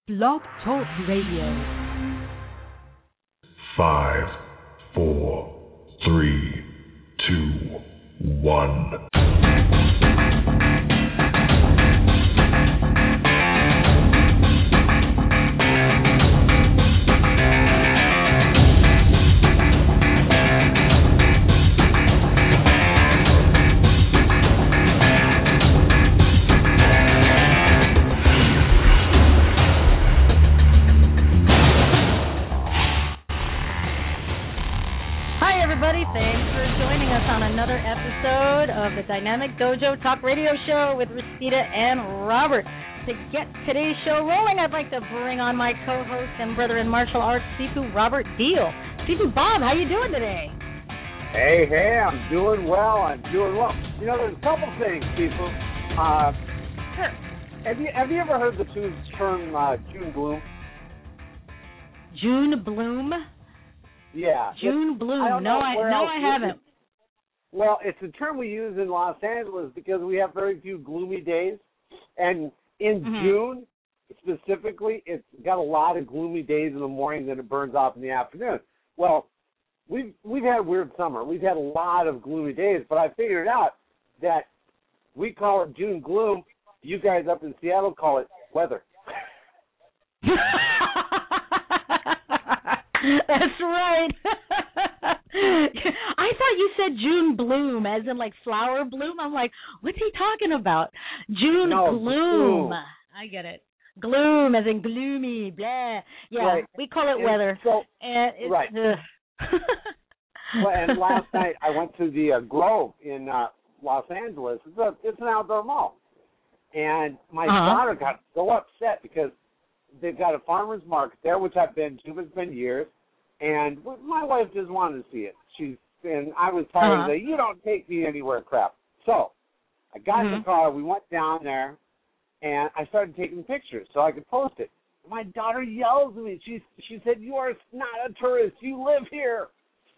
Blog Talk Radio. Five, four, three, two, one. Of the Dynamic Dojo Talk Radio Show with Rosita and Robert. To get today's show rolling, I'd like to bring on my co-host and brother in martial arts, Sifu Robert Deal. Sifu Bob, how you doing today? Hey, I'm doing well. You know, there's a couple things, Sifu. Sure. Have you ever heard the term June Gloom? June Bloom? Yeah. June Bloom. No, I haven't. Well, it's a term we use in Los Angeles because we have very few gloomy days. And in June, specifically, it's got a lot of gloomy days in the morning, then it burns off in the afternoon. Well, we've had a weird summer. We've had a lot of gloomy days, but I figured out that we call it June gloom. You guys up in Seattle call it weather. That's right. I thought you said June bloom, as in like flower bloom. I'm like, what's he talking about? June gloom. I get it. Gloom, as in gloomy, blah. Yeah, right. We call it weather. So, right. Well, and last night I went to the Grove in Los Angeles. It's an outdoor mall. And my daughter got so upset because they've got a farmer's market there, which I've been to. It's been years. And my wife just wanted to see it. And I was tired of the, you don't take me anywhere crap. So I got in the car, we went down there, and I started taking pictures so I could post it. My daughter yells at me. She said, "You are not a tourist. You live here."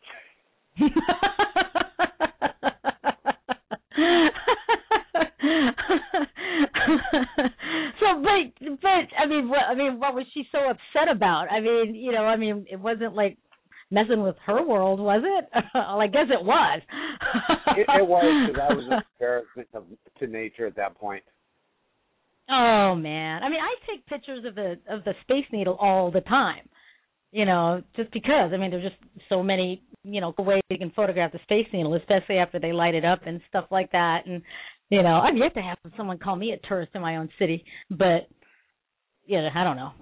So, but I mean, what was she so upset about? It wasn't like messing with her world, was it? Well, I guess it was. It was, because I was an embarrassment to nature at that point. Oh man, I take pictures of the Space Needle all the time. Just because. There's just so many, ways you can photograph the Space Needle, especially after they light it up and stuff like that. And I'd yet to have someone call me a tourist in my own city, but I don't know.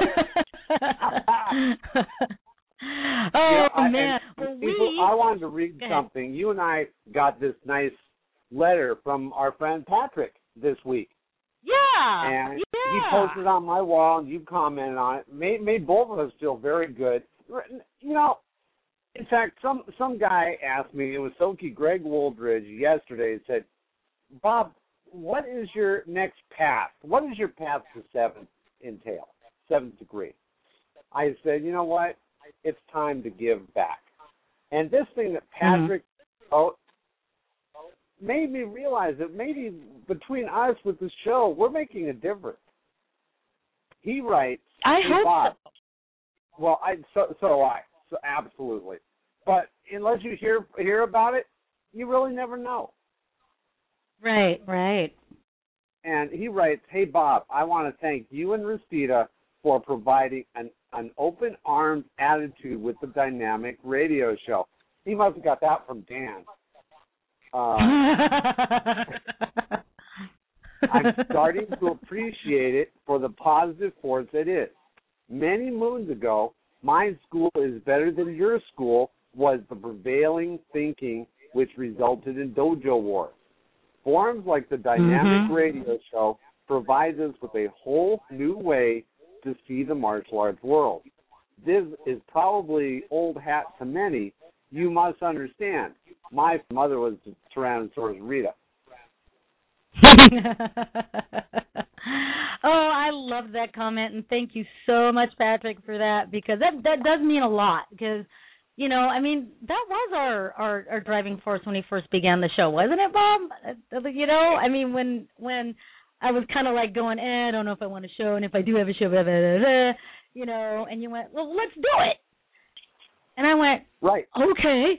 Man! I wanted to read something. You and I got this nice letter from our friend Patrick this week. Yeah. And he posted it on my wall, and you commented on it. Made both of us feel very good. In fact, some guy asked me, it was Soki Greg Woldridge yesterday, said, "Bob, what is your next path? What is your path to seventh degree?" I said, you know what? It's time to give back. And this thing that Patrick made me realize that maybe between us with the show, we're making a difference. He writes, I hope so. Well, so do I. So absolutely. But unless you hear about it, you really never know. Right. And he writes, "Hey, Bob, I want to thank you and Rosita for providing an open-armed attitude with the Dynamic Radio Show." He must have got that from Dan. I'm starting to appreciate it for the positive force it is. Many moons ago, "My school is better than your school" was the prevailing thinking, which resulted in dojo wars. Forums like the Dynamic Radio Show provides us with a whole new way to see the martial arts world. This is probably old hat to many. You must understand. My mother was Tyrannosaurus Rita. Oh, I love that comment, and thank you so much, Patrick, for that, because that does mean a lot. Because, that was our driving force when we first began the show, wasn't it, Bob? When I was kind of like going, I don't know if I want to show, and if I do have a show, blah, blah, blah, blah, you know. And you went, well, let's do it. And I went, right, okay.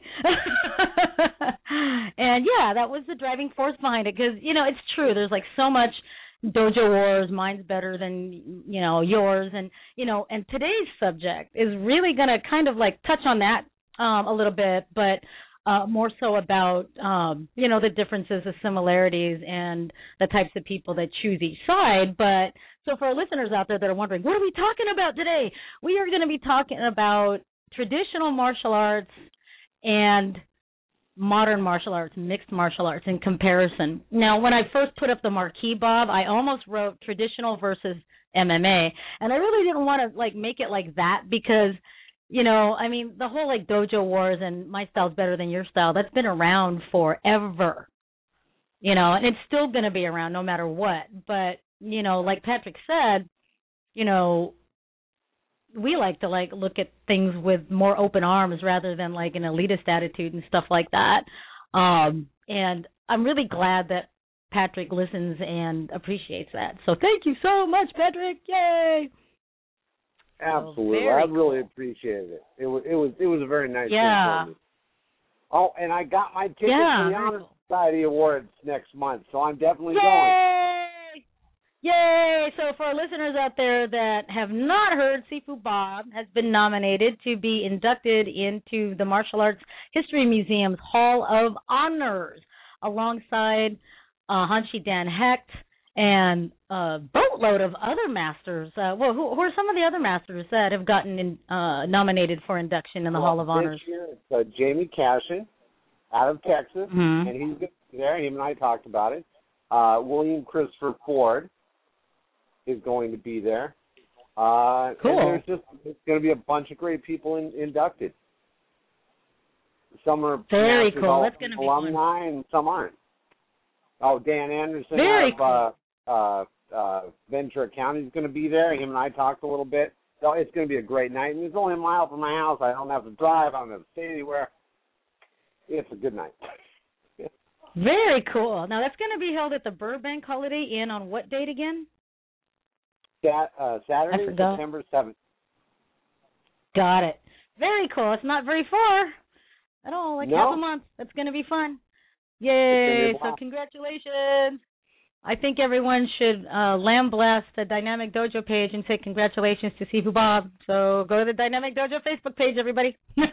And yeah, that was the driving force behind it, because you know it's true. There's like so much dojo wars. Mine's better than yours, and and today's subject is really going to kind of like touch on that a little bit, but more so about the differences, the similarities, and the types of people that choose each side. But so for our listeners out there that are wondering, what are we talking about today? We are going to be talking about traditional martial arts and modern martial arts, mixed martial arts in comparison. Now, when I first put up the marquee, Bob, I almost wrote traditional versus MMA, and I really didn't want to like make it like that because, I mean, the whole like dojo wars and my style's better than your style, that's been around forever, and it's still going to be around no matter what. But, like Patrick said, we like to like look at things with more open arms rather than like an elitist attitude and stuff like that. And I'm really glad that Patrick listens and appreciates that. So thank you so much, Patrick. Yay! Absolutely, I really appreciated it. It was a very nice thing for me. Oh, and I got my ticket to the Honor Society Awards next month, so I'm definitely going. Yay! So for our listeners out there that have not heard, Sifu Bob has been nominated to be inducted into the Martial Arts History Museum's Hall of Honors alongside Hanshi Dan Hecht and a boatload of other masters. Who are some of the other masters that have gotten nominated for induction in the Hall of Honors? This year it's Jamie Cashin out of Texas, and he's going to be there. Him and I talked about it. William Christopher Ford is going to be there. Cool. And there's going to be a bunch of great people inducted. Some are very cool. That's going to be alumni, and some aren't. Oh, Dan Anderson out of Ventura County is going to be there. Him and I talked a little bit. So it's going to be a great night. And it's only a mile from my house. I don't have to drive. I don't have to stay anywhere. It's a good night. Very cool. Now, that's going to be held at the Burbank Holiday Inn on what date again? Saturday, September 7th. Got it. Very cool. It's not very far at all, like half a month. That's going to be fun. Yay. So congratulations. I think everyone should lamb-blast the Dynamic Dojo page and say congratulations to Sifu Bob. So go to the Dynamic Dojo Facebook page, everybody.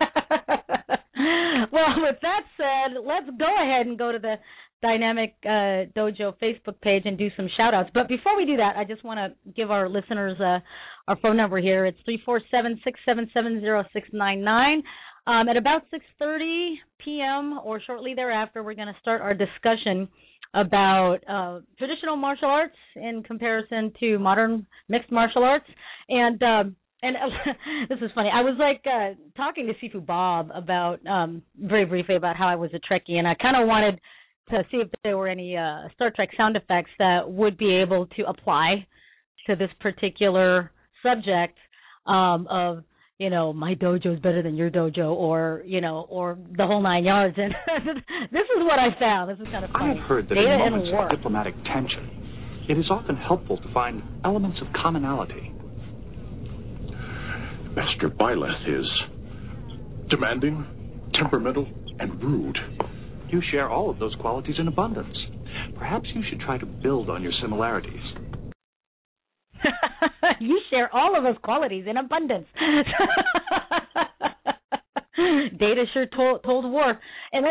Well, with that said, let's go ahead and go to the Dynamic Dojo Facebook page and do some shout-outs. But before we do that, I just want to give our listeners our phone number here. It's 347-677-0699. At about 6:30 p.m. or shortly thereafter, we're going to start our discussion about traditional martial arts in comparison to modern mixed martial arts. And this is funny. I was like talking to Sifu Bob about very briefly about how I was a Trekkie, and I kind of wanted to see if there were any Star Trek sound effects that would be able to apply to this particular subject of, my dojo is better than your dojo, or the whole nine yards. And this is what I found. This is kind of funny. I have heard that in moments of diplomatic tension, it is often helpful to find elements of commonality. Master Byleth is demanding, temperamental, and rude. You share all of those qualities in abundance. Perhaps you should try to build on your similarities. You share all of those qualities in abundance. Data sure told war, and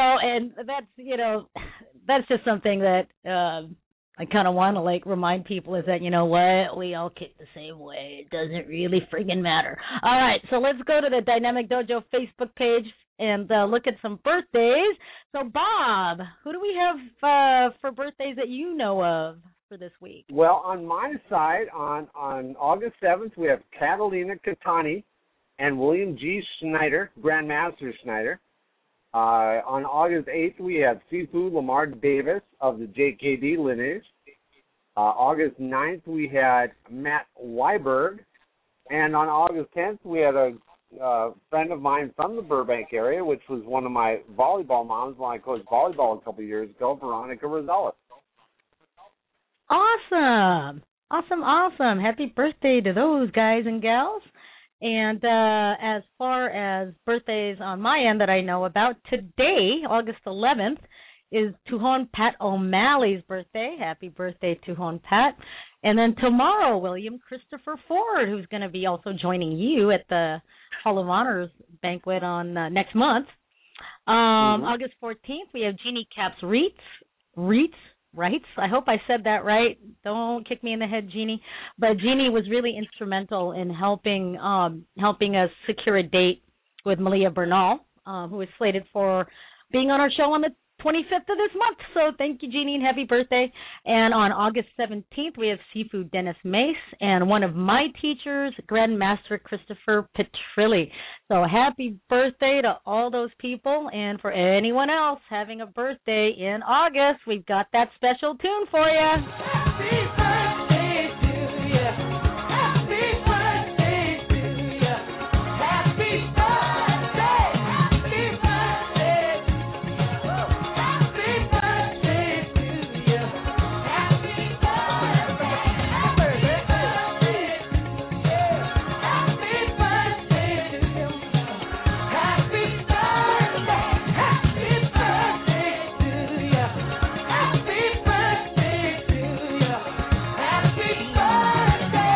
that's just something that I kind of want to like remind people is that what, we all kick the same way. It doesn't really friggin' matter. All right, so let's go to the Dynamic Dojo Facebook page and look at some birthdays. So Bob, who do we have for birthdays that you know of for this week? Well, on my side, on August 7th, we have Catalina Catani and William G. Schneider, Grandmaster Schneider. On August 8th, we have Sifu Lamar Davis of the JKD lineage. August 9th, we had Matt Weiberg. And on August 10th, we had a friend of mine from the Burbank area, which was one of my volleyball moms when I coached volleyball a couple of years ago, Veronica Rosales. Awesome. Awesome. Happy birthday to those guys and gals. And as far as birthdays on my end that I know about, today, August 11th, is Tuhon Pat O'Malley's birthday. Happy birthday, Tuhon Pat. And then tomorrow, William Christopher Ford, who's going to be also joining you at the Hall of Honors banquet on next month. August 14th, we have Jeannie Capps Reitz. I hope I said that right. Don't kick me in the head, Jeannie. But Jeannie was really instrumental in helping us secure a date with Malia Bernal, who is slated for being on our show on the 25th of this month. So thank you, Jeannie, and happy birthday. And on August 17th, we have Seafood Dennis Mace and one of my teachers, Grandmaster Christopher Petrilli. So happy birthday to all those people. And for anyone else having a birthday in August, we've got that special tune for you. Happy birthday to you. Happy birthday to you. Happy birthday. Happy birthday. Happy birthday to you. Happy birthday. Happy birthday. Happy birthday to you. Happy birthday. Happy birthday to you. Happy birthday to you. Happy birthday.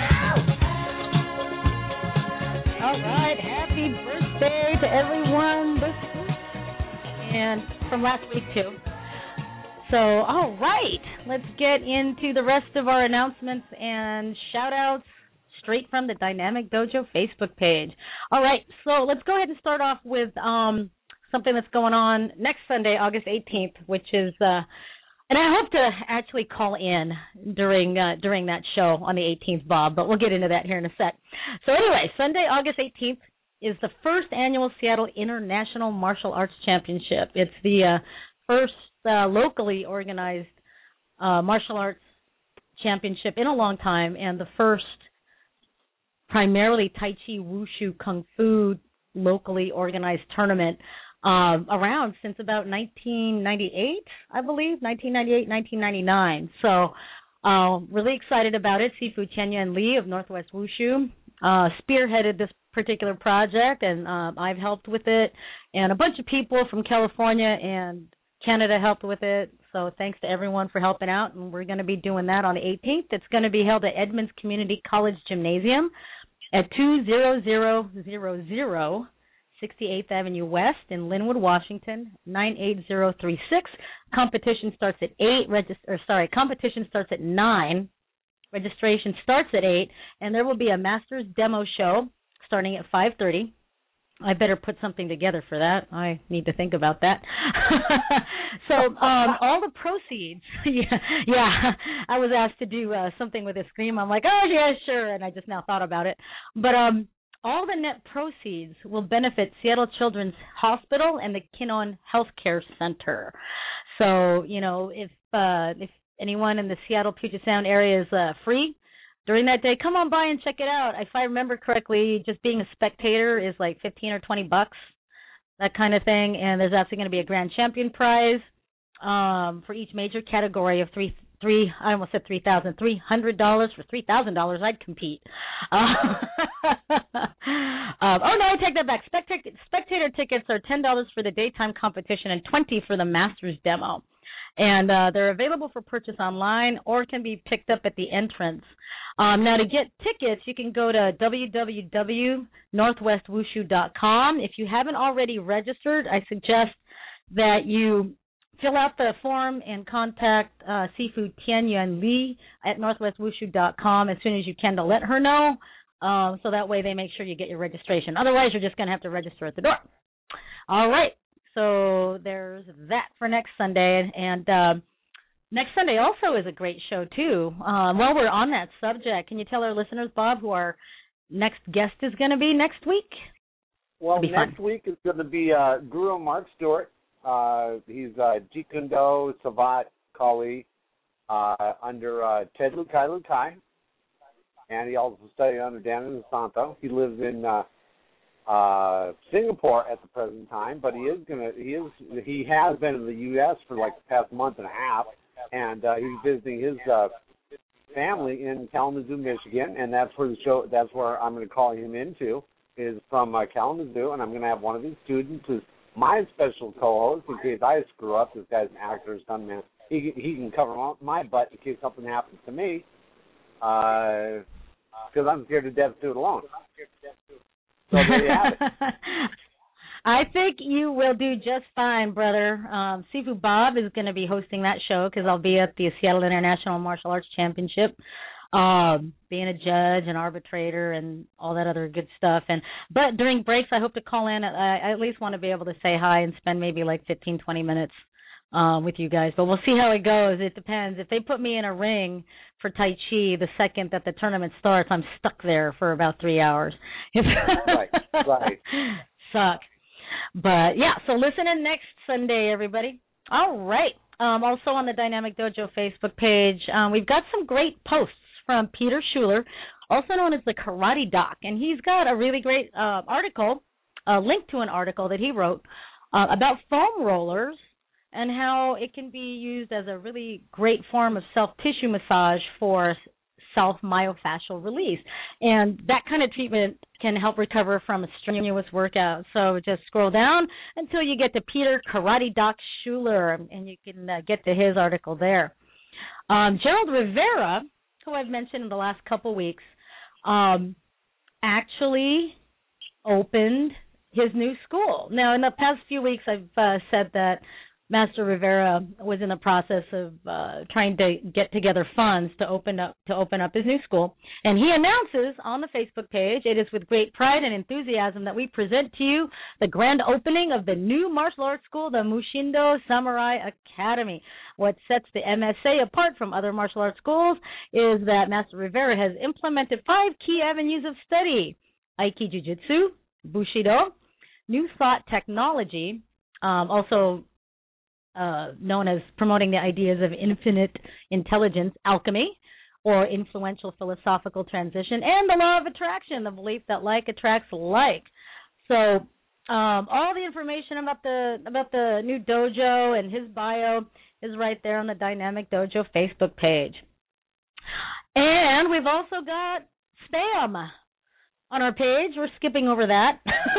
All right, happy birthday to everyone this week and from last week too. So, all right, let's get into the rest of our announcements and shout-outs straight from the Dynamic Dojo Facebook page. All right, so let's go ahead and start off with something that's going on next Sunday, August 18th, which is, and I hope to actually call in during that show on the 18th, Bob, but we'll get into that here in a sec. So anyway, Sunday, August 18th is the first annual Seattle International Martial Arts Championship. It's the first locally organized martial arts championship in a long time, and the first primarily Tai Chi, Wushu, Kung Fu locally organized tournament around since about 1998, I believe, 1998, 1999. So really excited about it. Sifu Tianyan Lee of Northwest Wushu spearheaded this particular project, and I've helped with it, and a bunch of people from California and Canada helped with it. So thanks to everyone for helping out, and we're going to be doing that on the 18th. It's going to be held at Edmonds Community College Gymnasium at 20000 68th Avenue West in Linwood, Washington, 98036. Competition starts at 8. Competition starts at 9. Registration starts at 8, and there will be a master's demo show starting at 5:30. I better put something together for that. I need to think about that. So all the proceeds, yeah, I was asked to do something with a scream. I'm like, oh, yeah, sure, and I just now thought about it. But all the net proceeds will benefit Seattle Children's Hospital and the Kinnon Healthcare Center. So, you know, if anyone in the Seattle Puget Sound area is free during that day, come on by and check it out. If I remember correctly, just being a spectator is like $15 or $20, that kind of thing. And there's actually going to be a grand champion prize for each major category of I almost said $3,300 for $3,000. I'd compete. Oh no, I take that back. Spectator tickets are $10 for the daytime competition and $20 for the master's demo. And they're available for purchase online or can be picked up at the entrance. Now, to get tickets, you can go to www.northwestwushu.com. If you haven't already registered, I suggest that you fill out the form and contact Sifu Tianyuan Lee at northwestwushu.com as soon as you can to let her know, so that way they make sure you get your registration. Otherwise, you're just going to have to register at the door. All right. So there's that for next Sunday. And next Sunday also is a great show, too. While we're on that subject, can you tell our listeners, Bob, who our next guest is going to be next week? Well, next week is going to be Guru Mark Stewart. He's Jeet Kune Do Savat Kali under Ted Lukai, and he also studied under Dan Santo. He lives in Singapore at the present time, but he has been in the U.S. for like the past month and a half, and he's visiting his family in Kalamazoo, Michigan, and that's where that's where I'm going to call him into, is from Kalamazoo, and I'm going to have one of his students who's my special co-host in case I screw up. This guy's an actor, stuntman. He can cover my butt in case something happens to me, because I'm scared to death to do it alone. So there you have it. I think you will do just fine, brother. Sifu Bob is going to be hosting that show because I'll be at the Seattle International Martial Arts Championship, being a judge and arbitrator and all that other good stuff. But during breaks, I hope to call in. I at least want to be able to say hi and spend maybe like 15, 20 minutes with you guys. But we'll see how it goes. It depends. If they put me in a ring for Tai Chi the second that the tournament starts, I'm stuck there for about 3 hours. Right. Suck. But, yeah, so listen in next Sunday, everybody. All right. Also on the Dynamic Dojo Facebook page, we've got some great posts from Peter Schuler, also known as the Karate Doc. And he's got a really great article, a link to an article that he wrote about foam rollers and how it can be used as a really great form of self-tissue massage for self-myofascial release. And that kind of treatment can help recover from a strenuous workout. So just scroll down until you get to Peter Karate Doc Schuler, and you can get to his article there. Gerald Rivera, who I've mentioned in the last couple weeks, actually opened his new school. Now, in the past few weeks, I've said that Master Rivera was in the process of trying to get together funds to open up his new school, and he announces on the Facebook page, "It is with great pride and enthusiasm that we present to you the grand opening of the new martial arts school, the Mushindo Samurai Academy." What sets the MSA apart from other martial arts schools is that Master Rivera has implemented 5 key avenues of study: Aiki Jiu-Jitsu, Bushido, New Thought Technology, also known as promoting the ideas of infinite intelligence, alchemy, or influential philosophical transition, and the law of attraction, the belief that like attracts like. So all the information about the new dojo and his bio is right there on the Dynamic Dojo Facebook page. And we've also got spam on our page. We're skipping over that.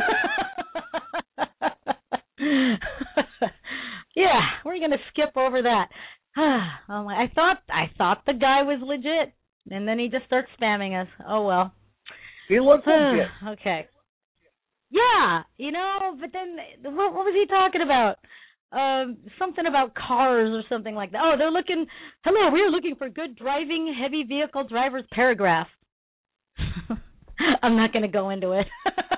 Yeah, we're going to skip over that. I thought the guy was legit, and then he just starts spamming us. Oh, well. He looks legit. Okay. Yeah, but then what was he talking about? Something about cars or something like that. Oh, we are looking for good driving heavy vehicle drivers paragraph. I'm not going to go into it.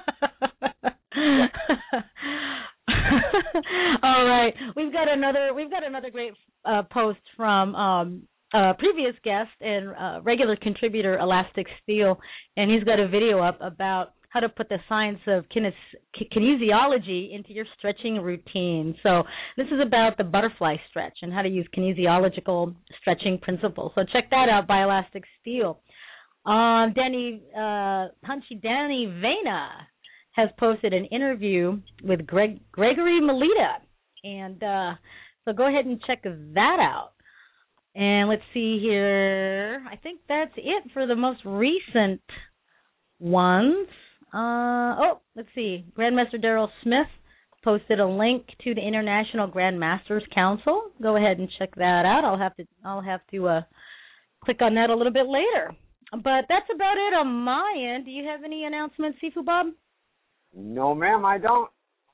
All right, we've got another great post from a previous guest and regular contributor Elastic Steel, and he's got a video up about how to put the science of kinesiology into your stretching routine. So this is about the butterfly stretch and how to use kinesiological stretching principles. So check that out by Elastic Steel. Danny Vena has posted an interview with Gregory Melita, and so go ahead and check that out. And let's see here. I think that's it for the most recent ones. Let's see. Grandmaster Daryl Smith posted a link to the International Grandmasters Council. Go ahead and check that out. I'll have to click on that a little bit later. But that's about it on my end. Do you have any announcements, Sifu Bob? No, ma'am, I don't.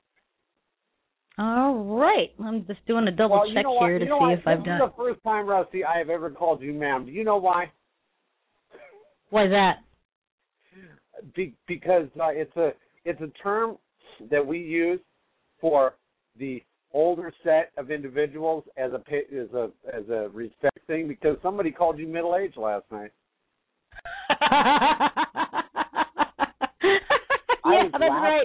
All right. I'm just doing a double check here to see if I've done. This is the first time, Rusty, I have ever called you ma'am. Do you know why? Why is that? Because it's a term that we use for the older set of individuals as a respect thing. Because somebody called you middle-aged last night. Yeah, that's right.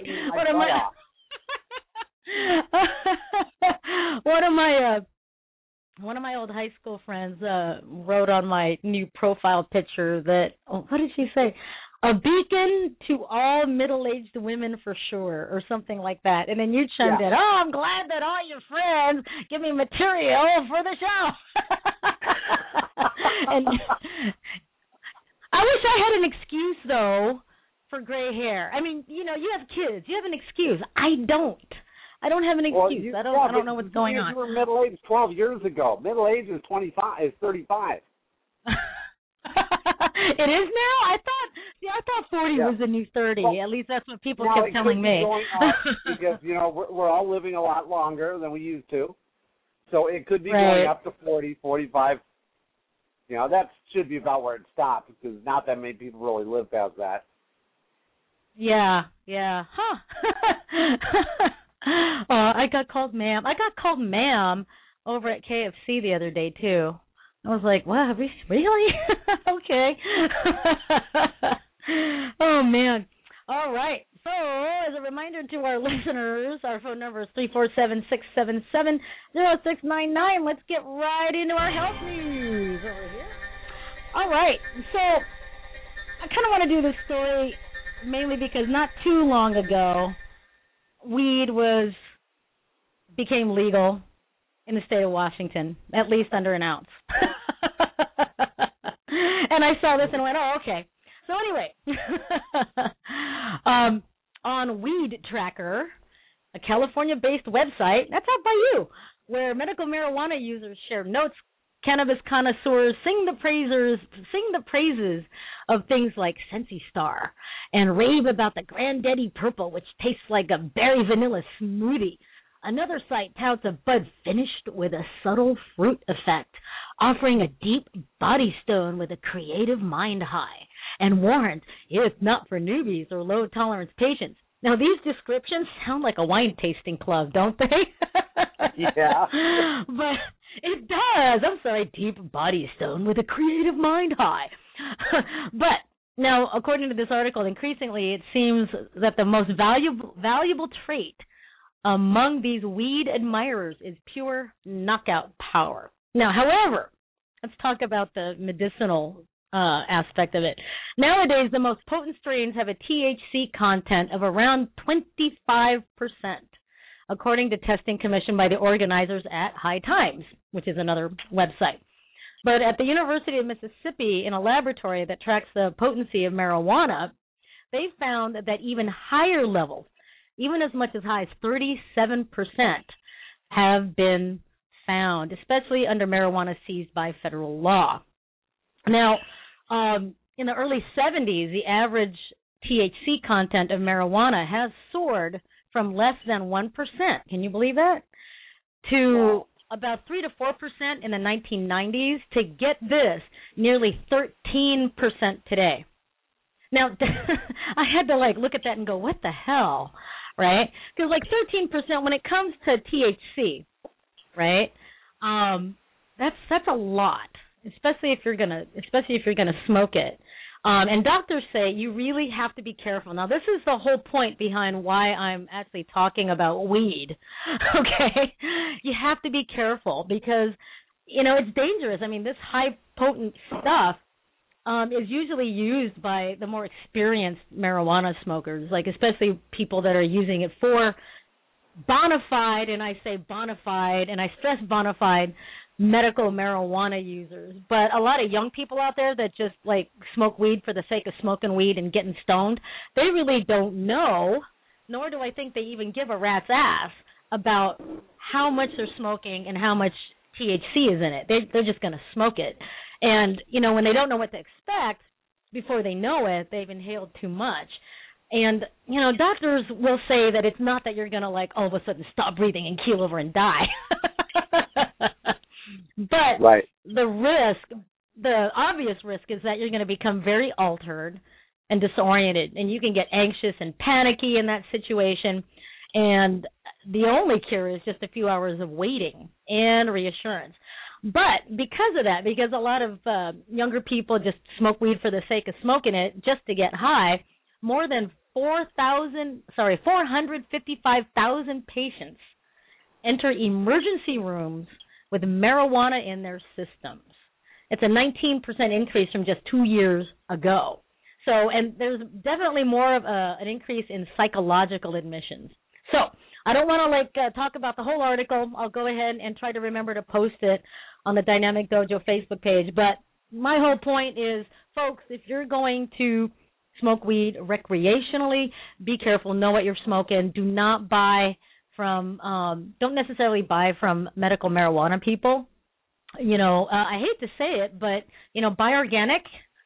One of my old high school friends wrote on my new profile picture that, what did she say? a beacon to all middle-aged women for sure, or something like that. And then you chimed in, oh, I'm glad that all your friends give me material for the show. And I wish I had an excuse, though, for gray hair. I mean, you have kids. You have an excuse. I don't have an excuse. I don't know what's going on. You were middle-aged 12 years ago. Middle-aged is 35. It is now? I thought 40 was the new 30. Well, at least that's what people kept telling me. Because, we're all living a lot longer than we used to. So it could be going up to 40, 45. That should be about where it stops, because not that many people really live past that. Yeah. Huh. I got called ma'am. I got called ma'am over at KFC the other day, too. I was like, wow, really? Okay. Oh, man. All right. So, as a reminder to our listeners, our phone number is 347-677-0699. Let's get right into our health news over here. All right. So, I kind of want to do this story mainly because not too long ago, weed became legal in the state of Washington, at least under an ounce. And I saw this and went, oh, okay. So anyway, on Weed Tracker, a California-based website, that's out by you, where medical marijuana users share notes, cannabis connoisseurs sing the praises of things like Sensi Star and rave about the Granddaddy Purple, which tastes like a berry vanilla smoothie. Another site touts a bud finished with a subtle fruit effect, offering a deep body stone with a creative mind high, and warns it's not for newbies or low-tolerance patients. Now, these descriptions sound like a wine tasting club, don't they? Yeah. But it does. I'm sorry, deep body stone with a creative mind high. But now, according to this article, increasingly it seems that the most valuable trait among these weed admirers is pure knockout power. Now, however, let's talk about the medicinal aspect of it. Nowadays, the most potent strains have a THC content of around 25%, according to testing commissioned by the organizers at High Times, which is another website. But at the University of Mississippi, in a laboratory that tracks the potency of marijuana, they found that even higher levels, even as much as high as 37%, have been found, especially under marijuana seized by federal law. Now, in the early 70s, the average THC content of marijuana has soared from less than 1%, can you believe that, to about 3 to 4% in the 1990s, to get this, nearly 13% today. Now, I had to look at that and go, what the hell, right? Because 13% when it comes to THC, right? That's a lot, especially if you're gonna smoke it. And doctors say you really have to be careful. Now, this is the whole point behind why I'm actually talking about weed, okay? You have to be careful because, it's dangerous. I mean, this high potent stuff is usually used by the more experienced marijuana smokers, especially people that are using it for bona fide, and I say bona fide, and I stress bona fide, medical marijuana users. But a lot of young people out there that just smoke weed for the sake of smoking weed and getting stoned, they really don't know, nor do I think they even give a rat's ass about how much they're smoking and how much THC is in it. They're just going to smoke it. And, when they don't know what to expect, before they know it, they've inhaled too much. And, doctors will say that it's not that you're going to, all of a sudden stop breathing and keel over and die. But the obvious risk is that you're going to become very altered and disoriented, and you can get anxious and panicky in that situation. And the only cure is just a few hours of waiting and reassurance. But because of that, because a lot of younger people just smoke weed for the sake of smoking it just to get high, more than 455,000 patients enter emergency rooms with marijuana in their systems. It's a 19% increase from just 2 years ago. So, and there's definitely more of an increase in psychological admissions. So, I don't want to talk about the whole article. I'll go ahead and try to remember to post it on the Dynamic Dojo Facebook page. But my whole point is, folks, if you're going to smoke weed recreationally, be careful. Know what you're smoking. Do not buy from, don't necessarily buy from medical marijuana people. You know, I hate to say it, but, you know, buy organic.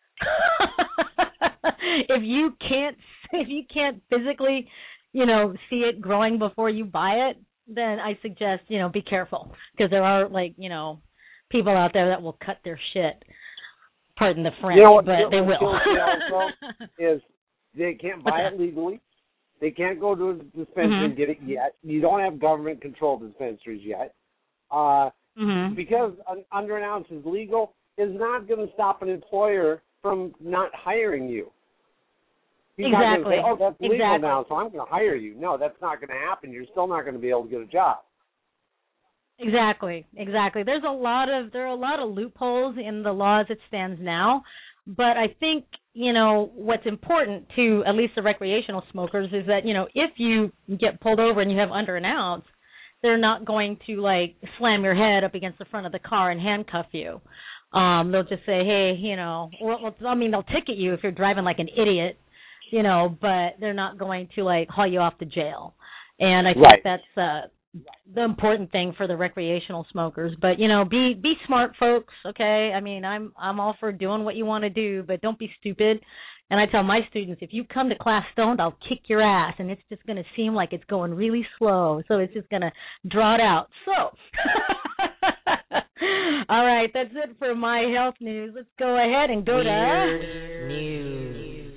If you can't physically, you know, see it growing before you buy it, then I suggest, you know, be careful, because there are, like, you know, people out there that will cut their shit. Pardon the French, but they will. Is they can't buy it legally. They can't go to a dispensary and get it yet. You don't have government-controlled dispensaries yet. Because under an ounce is legal, is not going to stop an employer from not hiring you. He's not going to say, oh, that's legal now, so I'm going to hire you. No, that's not going to happen. You're still not going to be able to get a job. Exactly. There are a lot of loopholes in the law as it stands now, but I think, you know, what's important to at least the recreational smokers is that, you know, if you get pulled over and you have under an ounce, they're not going to, like, slam your head up against the front of the car and handcuff you. They'll just say, hey, you know, well, I mean, they'll ticket you if you're driving like an idiot, you know, but they're not going to, like, haul you off to jail. And I think that's the important thing for the recreational smokers. But, you know, be smart, folks, okay? I mean, I'm all for doing what you want to do, but don't be stupid. And I tell my students, if you come to class stoned, I'll kick your ass, and it's just going to seem like it's going really slow. So it's just going to draw it out. So, all right, that's it for my health news. Let's go ahead and go to news.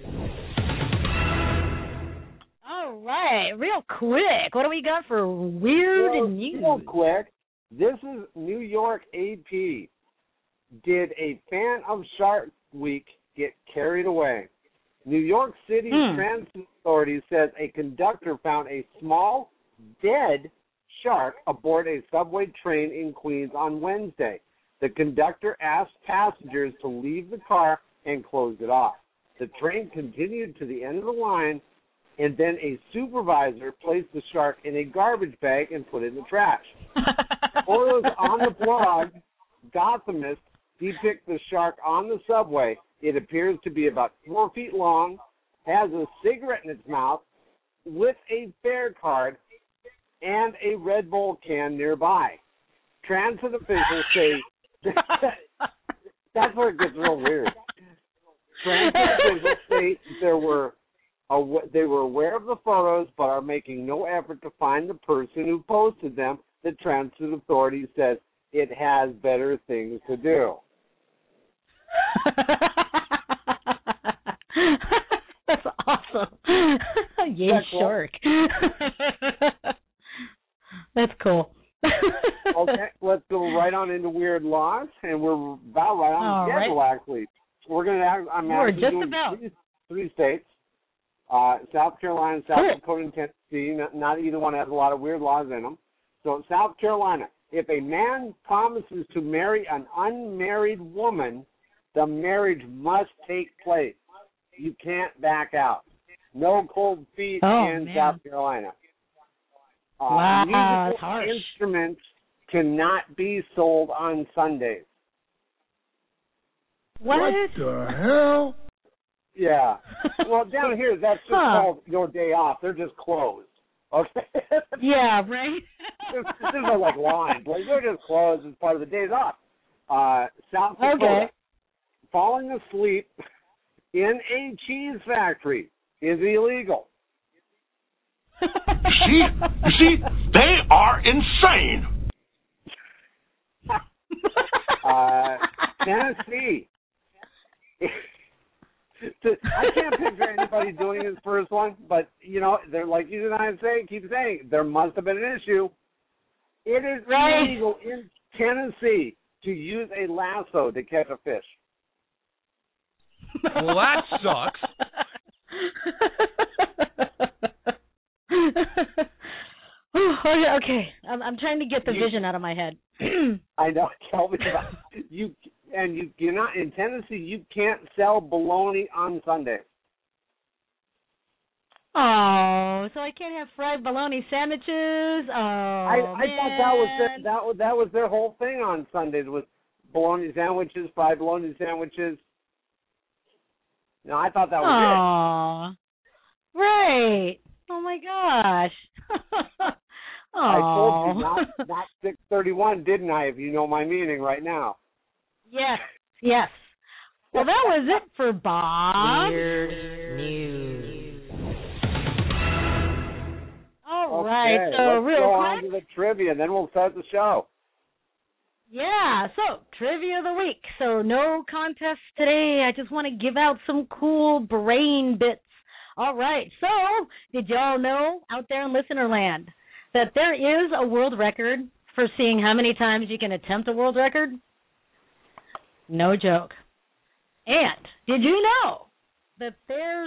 All right, real quick, what do we got for weird news? Real quick, this is New York AP. Did a fan of Shark Week get carried away? New York City Transit Authority says a conductor found a small, dead shark aboard a subway train in Queens on Wednesday. The conductor asked passengers to leave the car and closed it off. The train continued to the end of the line, and then a supervisor placed the shark in a garbage bag and put it in the trash. Photos on the blog, Gothamist, depict the shark on the subway. It appears to be about 4 feet long, has a cigarette in its mouth, with a fare card, and a Red Bull can nearby. Transit officials say that's where it gets real weird. Transit officials say they were aware of the photos, but are making no effort to find the person who posted them. The Transit Authority says it has better things to do. That's awesome. Yay, shark. That's cool. Okay, let's go right on into weird laws, and we're about right on the schedule, actually. We're going to have, we're just about three states, South Carolina, South Dakota, and Tennessee. Not either one has a lot of weird laws in them. So South Carolina, if a man promises to marry an unmarried woman, the marriage must take place. You can't back out. No cold feet in South Carolina. Wow, musical instruments cannot be sold on Sundays. What the hell? Yeah. Well, down here, that's just called your day off. They're just closed. Okay? Yeah, right? This is like lines. Like, they're just closed as part of the days off. South Dakota. Falling asleep in a cheese factory is illegal. You see, they are insane. Tennessee. I can't picture anybody doing this first one, but, you know, they're like you and I keep saying, there must have been an issue. It is illegal in Tennessee to use a lasso to catch a fish. Well, that sucks. Okay, I'm trying to get the vision out of my head. I know. Tell me about it. You cannot in Tennessee. You can't sell bologna on Sundays. Oh, so I can't have fried bologna sandwiches? Oh, I thought that was their whole thing on Sundays was bologna sandwiches, fried bologna sandwiches. No, I thought that was it. Right. Oh my gosh. I told you not 631, didn't I? If you know my meaning right now. Yes. Well, that was it for Bob. Weird news. All right, so let's real go quick. on to the trivia, and then we'll start the show. Yeah, so trivia of the week. So no contest today. I just want to give out some cool brain bits. All right, so did y'all know out there in listener land that there is a world record for seeing how many times you can attempt a world record? No joke. And did you know that there's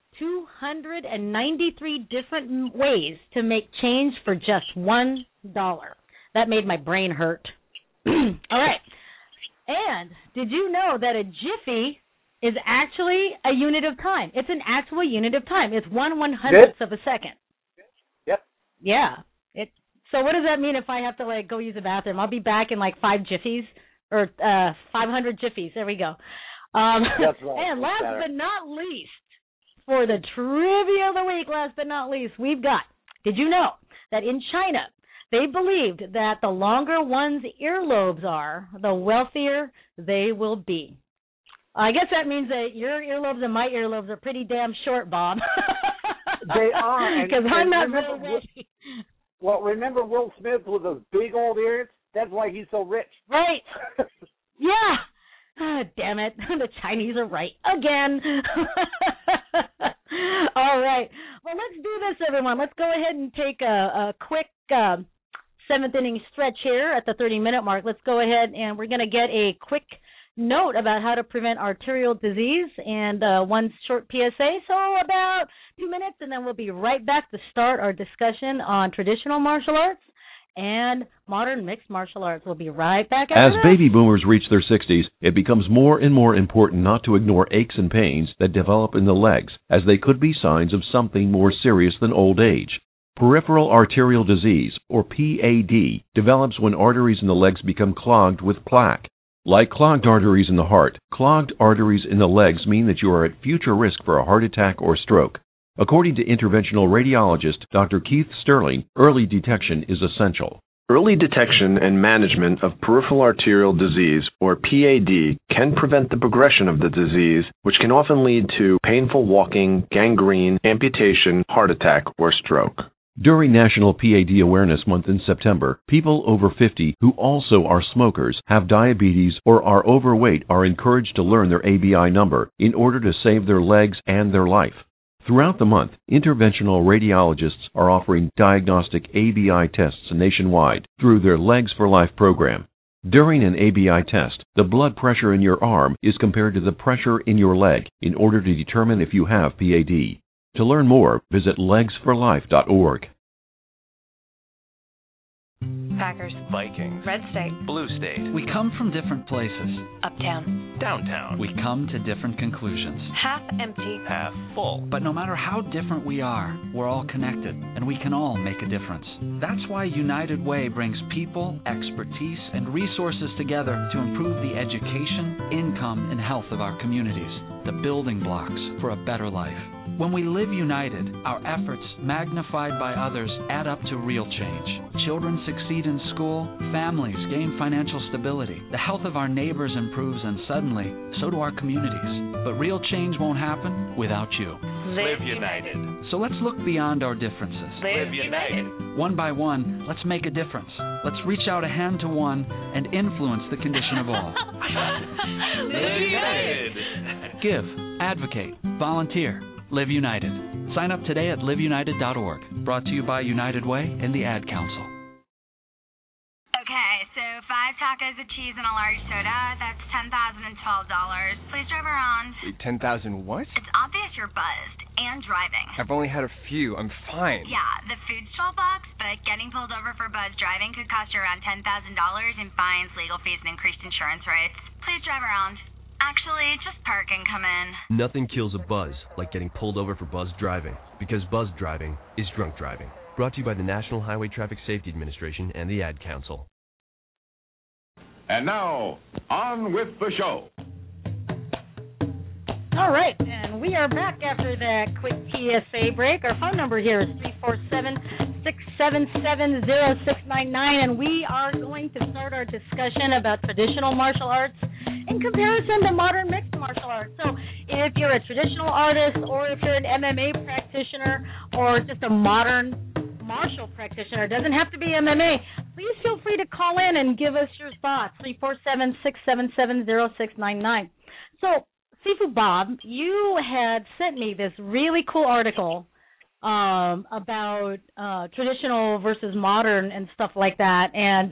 293 different ways to make change for just $1? That made my brain hurt. All right. And did you know that a jiffy is actually a unit of time? It's an actual unit of time. It's 1/100th of a second. Yep. Yeah. So what does that mean if I have to go use the bathroom? I'll be back in 5 jiffies or 500 jiffies. There we go. That's right. And last but not least, for the trivia of the week, we've got, did you know that in China, they believed that the longer one's earlobes are, the wealthier they will be. I guess that means that your earlobes and my earlobes are pretty damn short, Bob. They are. Because I'm not really ready. Well, remember Will Smith with those big old ears? That's why he's so rich. Right. Yeah. Oh, damn it. The Chinese are right again. All right. Well, let's do this, everyone. Let's go ahead and take a quick seventh inning stretch here at the 30-minute mark. Let's go ahead and we're going to get a quick note about how to prevent arterial disease and one short PSA. So about 2 minutes, and then we'll be right back to start our discussion on traditional martial arts and modern mixed martial arts. We'll be right back after As this. baby boomers reach their 60s, it becomes more and more important not to ignore aches and pains that develop in the legs, as they could be signs of something more serious than old age. Peripheral arterial disease, or PAD, develops when arteries in the legs become clogged with plaque. Like clogged arteries in the heart, clogged arteries in the legs mean that you are at future risk for a heart attack or stroke. According to interventional radiologist Dr. Keith Sterling, early detection is essential. Early detection and management of peripheral arterial disease, or PAD, can prevent the progression of the disease, which can often lead to painful walking, gangrene, amputation, heart attack, or stroke. During National PAD Awareness Month in September, people over 50 who also are smokers, have diabetes, or are overweight are encouraged to learn their ABI number in order to save their legs and their life. Throughout the month, interventional radiologists are offering diagnostic ABI tests nationwide through their Legs for Life program. During an ABI test, the blood pressure in your arm is compared to the pressure in your leg in order to determine if you have PAD. To learn more, visit legsforlife.org. Packers, Vikings, Red State, Blue State. We come from different places. Uptown, Downtown. We come to different conclusions. half empty, Half full. But no matter how different we are, we're all connected, and we can all make a difference. That's why United Way brings people, expertise, and resources together to improve the education, income, and health of our communities, the building blocks for a better life. When we live united, our efforts, magnified by others, add up to real change. Children succeed in school, families gain financial stability, the health of our neighbors improves, and suddenly, so do our communities. But real change won't happen without you. Live united. So let's look beyond our differences. Live united. One by one, let's make a difference. Let's reach out a hand to one and influence the condition of all. Live united. Give, advocate, volunteer. Live United. Sign up today at liveunited.org. Brought to you by United Way and the Ad Council. Okay, so 5 tacos of cheese and a large soda, that's $10,012. Please drive around. Wait, 10,000 what? It's obvious you're buzzed and driving. I've only had a few. I'm fine. Yeah, the food's $12, but getting pulled over for buzz driving could cost you around $10,000 in fines, legal fees, and increased insurance rates. Please drive around. Actually, just park and come in. Nothing kills a buzz like getting pulled over for buzz driving, because buzz driving is drunk driving. Brought to you by the National Highway Traffic Safety Administration and the Ad Council. And now, on with the show. All right, and we are back after that quick PSA break. Our phone number here is 347-677-0699, and we are going to start our discussion about traditional martial arts in comparison to modern mixed martial arts. So if you're a traditional artist, or if you're an MMA practitioner, or just a modern martial practitioner, doesn't have to be MMA, please feel free to call in and give us your thoughts, 347-677-0699. So, Sifu Bob, you had sent me this really cool article about traditional versus modern and stuff like that, and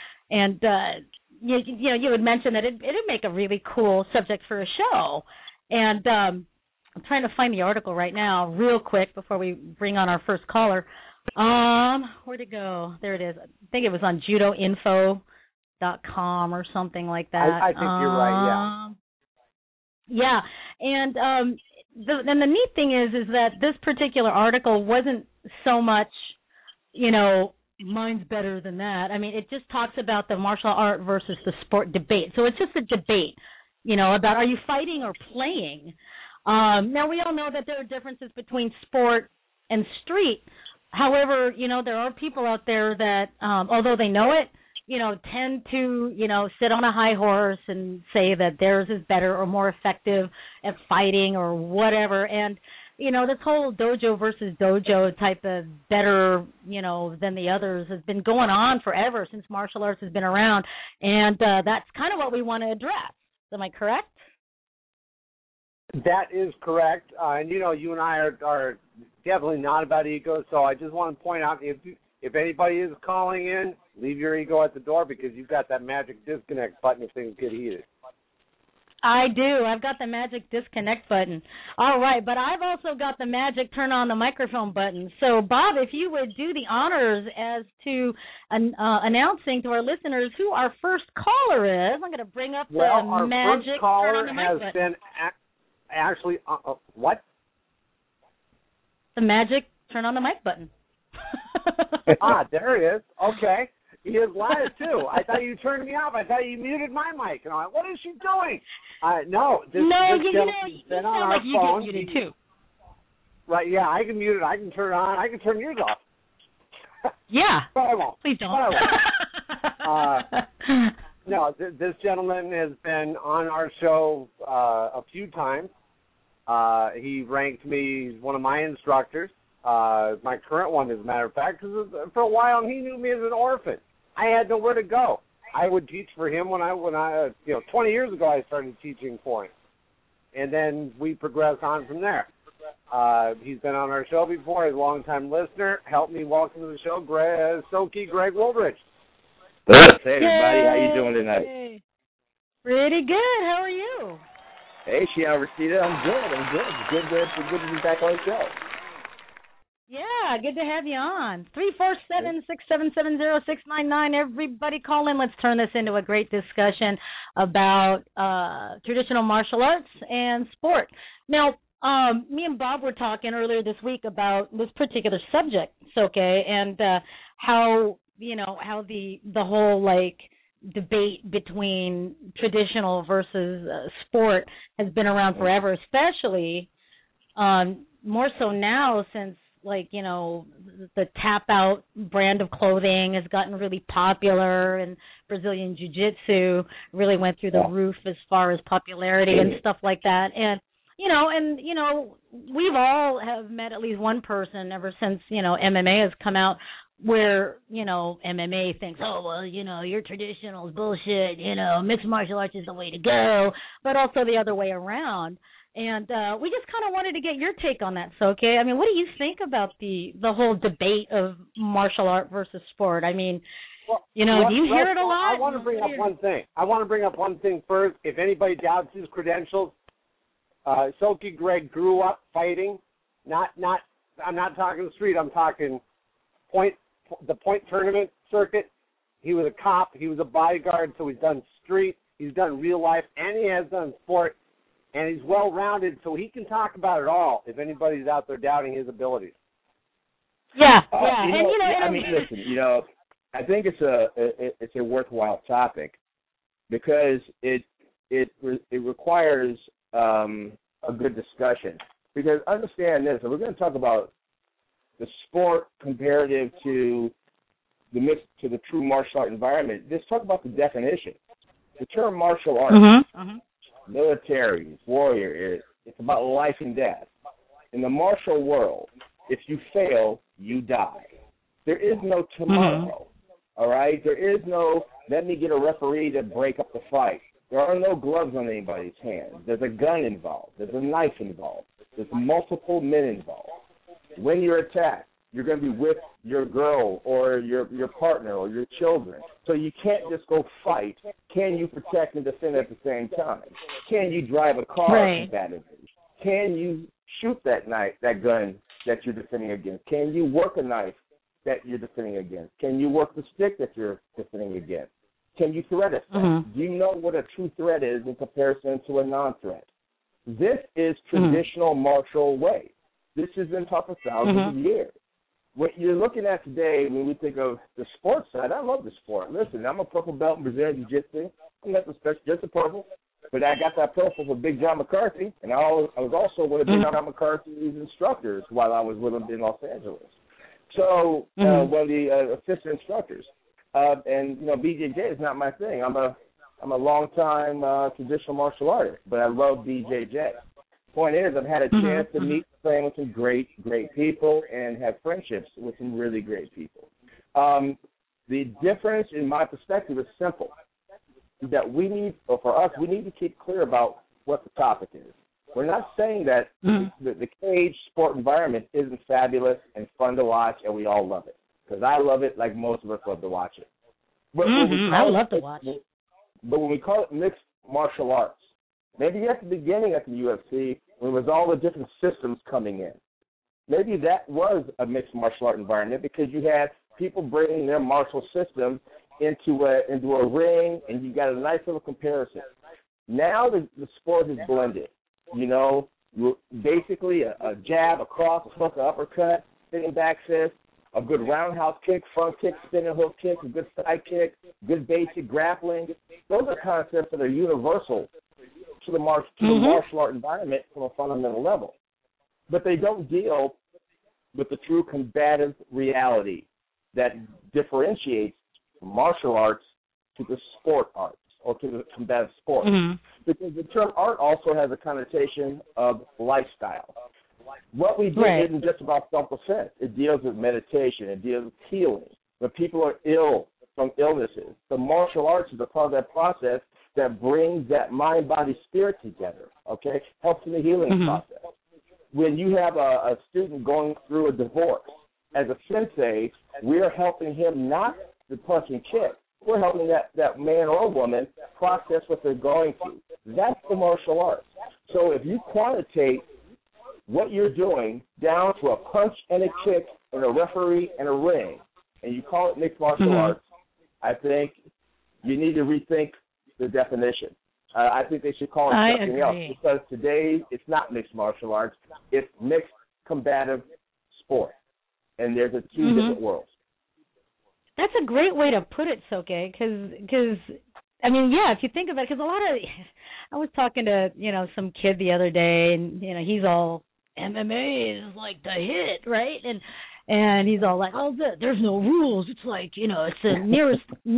you had mentioned that it'd make a really cool subject for a show, and I'm trying to find the article right now real quick before we bring on our first caller. Where'd it go? There it is. I think it was on judoinfo.com or something like that. I think you're right, yeah. Yeah, and the neat thing is that this particular article wasn't so much, mine's better than that. I mean, it just talks about the martial art versus the sport debate. So it's just a debate, about are you fighting or playing? Now, we all know that there are differences between sport and street. However, there are people out there that, although they know it, tend to, sit on a high horse and say that theirs is better or more effective at fighting or whatever. And, this whole dojo versus dojo type of better, than the others has been going on forever since martial arts has been around. And that's kind of what we want to address. Am I correct? That is correct. And, you and I are definitely not about ego. So I just want to point out, if anybody is calling in, leave your ego at the door, because you've got that magic disconnect button if things get heated. I do. I've got the magic disconnect button. All right, but I've also got the magic turn on the microphone button. So, Bob, if you would do the honors as to announcing to our listeners who our first caller is. I'm going to bring up the magic turn on the mic button. Our first caller has been actually, what? The magic turn on the mic button. There it is. Okay. He is live, too. I thought you turned me off. I thought you muted my mic. And I'm like, what is she doing? No, this gentleman's been on our phone. You get muted, too. Right, yeah, I can mute it. I can turn it on. I can turn yours off. Yeah. But I won't. Please don't. No, this gentleman has been on our show a few times. He ranked me. He's one of my instructors. My current one, as a matter of fact, because for a while he knew me as an orphan. I had nowhere to go. I would teach for him when I 20 years ago I started teaching for him, and then we progressed on from there. He's been on our show before. He's a longtime listener. Help me welcome to the show, Soki Greg Woolridge. Hey everybody, how you doing tonight? Pretty good. How are you? Hey, Rashida, I'm good. Good to be back on the show. Yeah, good to have you on. 347-677-0699. Everybody call in. Let's turn this into a great discussion about traditional martial arts and sport. Now, me and Bob were talking earlier this week about this particular subject, and how the whole debate between traditional versus sport has been around forever, especially more so now since the tap out brand of clothing has gotten really popular, and Brazilian Jiu-Jitsu really went through the roof as far as popularity and stuff like that. And we've all have met at least one person ever since, MMA has come out where, MMA thinks, your traditional is bullshit, mixed martial arts is the way to go, but also the other way around. And we just kind of wanted to get your take on that, Soke. I mean, what do you think about the whole debate of martial art versus sport? I mean, do you hear it a lot? I want to bring up one thing first. If anybody doubts his credentials, Soke Greg grew up fighting. I'm not talking street. I'm talking the point tournament circuit. He was a cop. He was a bodyguard, so he's done street. He's done real life, and he has done sport, and he's well-rounded, so he can talk about it all if anybody's out there doubting his abilities. Yeah, listen, I think it's a worthwhile topic because it requires a good discussion. Because understand this, and we're going to talk about the sport comparative to the true martial art environment. Let's talk about the definition. The term martial arts, military, warrior, it's about life and death. In the martial world, if you fail, you die. There is no tomorrow, all right? There is no, let me get a referee to break up the fight. There are no gloves on anybody's hands. There's a gun involved. There's a knife involved. There's multiple men involved. When you're attacked, you're going to be with your girl or your partner or your children. So you can't just go fight. Can you protect and defend at the same time? Can you drive a car combatively? Can you shoot that gun that you're defending against? Can you work a knife that you're defending against? Can you work the stick that you're defending against? Can you threat a threat? Do you know what a true threat is in comparison to a non-threat? This is traditional martial way. This has been taught for thousands of years. What you're looking at today, when we think of the sports side, I love the sport. Listen, I'm a purple belt in Brazilian Jiu-Jitsu. I'm not just a purple, but I got that purple for Big John McCarthy, and I was also one of Big John McCarthy's instructors while I was with him in Los Angeles. So one of the assistant instructors. And BJJ is not my thing. I'm a long-time traditional martial artist, but I love BJJ. Point is, I've had a chance to meet and train with some great people and have friendships with some really great people. The difference, in my perspective, is simple. That we need to keep clear about what the topic is. We're not saying that the cage sport environment isn't fabulous and fun to watch, and we all love it. Because I love it like most of us love to watch it. But I love to watch it. But when we call it mixed martial arts, maybe at the beginning at the UFC, when it was all the different systems coming in, maybe that was a mixed martial art environment because you had people bringing their martial system into a ring, and you got a nice little comparison. Now the sport is blended. Basically a jab, a cross, a hook, an uppercut, spinning back fist, a good roundhouse kick, front kick, spinning hook kick, a good side kick, good basic grappling. Those are concepts that are universal to the martial art environment from a fundamental level. But they don't deal with the true combative reality that differentiates martial arts to the sport arts or to the combative sport. Because the term art also has a connotation of lifestyle. What we do isn't just about self-defense. It deals with meditation. It deals with healing. When people are ill from illnesses, the martial arts is a part of that process that brings that mind, body, spirit together, okay? Helps in the healing process. When you have a student going through a divorce, as a sensei, we're helping him not to punch and kick. We're helping that man or woman process what they're going through. That's the martial arts. So if you quantitate what you're doing down to a punch and a kick and a referee and a ring, and you call it mixed martial arts, I think you need to rethink the definition. I think they should call it something else, because today it's not mixed martial arts. It's mixed combative sport, and there's two different worlds. That's a great way to put it, Soke, because I mean, yeah, if you think about it, because I was talking to, some kid the other day, and, he's all, MMA is like the hit, right? And he's all like, oh, there's no rules. It's like, it's the nearest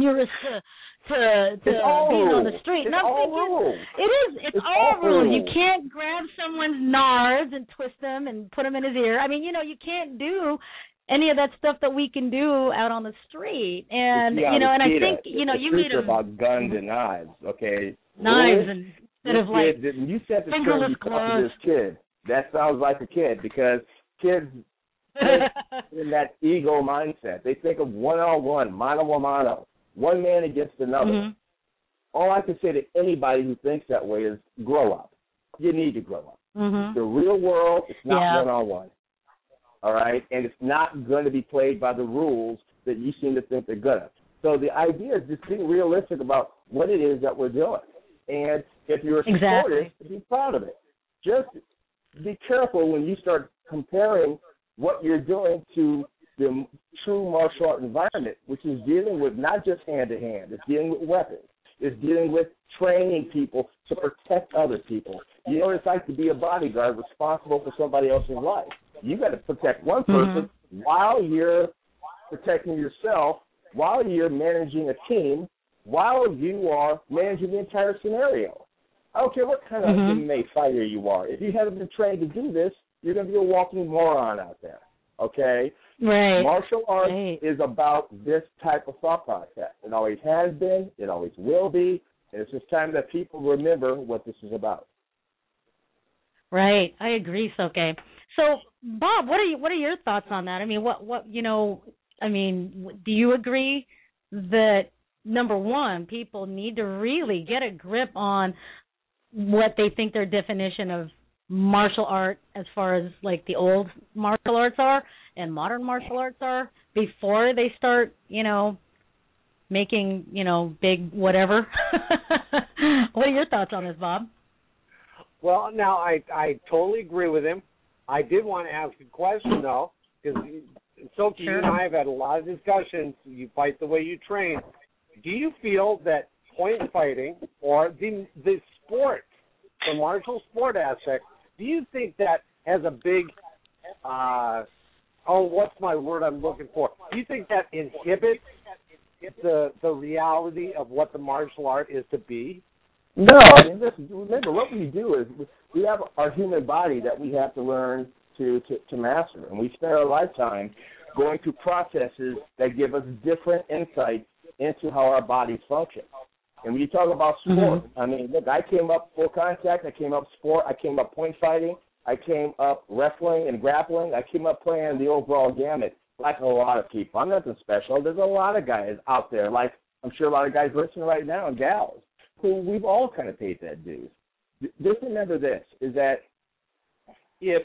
to being on the street. It's all rules. It's all rules. You can't grab someone's nards and twist them and put them in his ear. I mean, you can't do any of that stuff that we can do out on the street. And, and I think, you made a... about guns and knives, okay? Knives instead of like... You said the term you talked to this kid. That sounds like a kid, because kids in that ego mindset. They think of one-on-one, mano-a-mano, one man against another. All I can say to anybody who thinks that way is grow up. You need to grow up. The real world is not one-on-one. All right? And it's not going to be played by the rules that you seem to think they're good at. So the idea is just being realistic about what it is that we're doing. And if you're a sportist, be proud of it. Just be careful when you start comparing what you're doing to the true martial art environment, which is dealing with not just hand-to-hand. It's dealing with weapons. It's dealing with training people to protect other people. You know what it's like to be a bodyguard responsible for somebody else's life. You got to protect one person while you're protecting yourself, while you're managing a team, while you are managing the entire scenario. I don't care what kind of MMA fighter you are. If you haven't been trained to do this, you're going to be a walking moron out there, okay? Right. Martial arts is about this type of thought process. It always has been. It always will be. And it's just time that people remember what this is about. Right. I agree, Soke. So, Bob, what are your thoughts on that? I mean, do you agree that, number one, people need to really get a grip on what they think their definition of martial art as far as like the old martial arts are and modern martial arts are before they start, making, big whatever? What are your thoughts on this, Bob? Well, now, I totally agree with him. I did want to ask a question, though, because Soke, you and I have had a lot of discussions. You fight the way you train. Do you feel that point fighting or the sport, the martial sport aspect, do you think that has a big, what's my word I'm looking for? Do you think that inhibits the reality of what the martial art is to be? No, I mean, remember, what we do is we have our human body that we have to learn to master, and we spend our lifetime going through processes that give us different insights into how our bodies function. And when you talk about sport, I mean, look, I came up full contact, I came up sport, I came up point fighting, I came up wrestling and grappling, I came up playing the overall gamut like a lot of people. I'm nothing special. There's a lot of guys out there, like I'm sure a lot of guys listening right now and gals, who we've all kind of paid that dues. Just remember this, is that if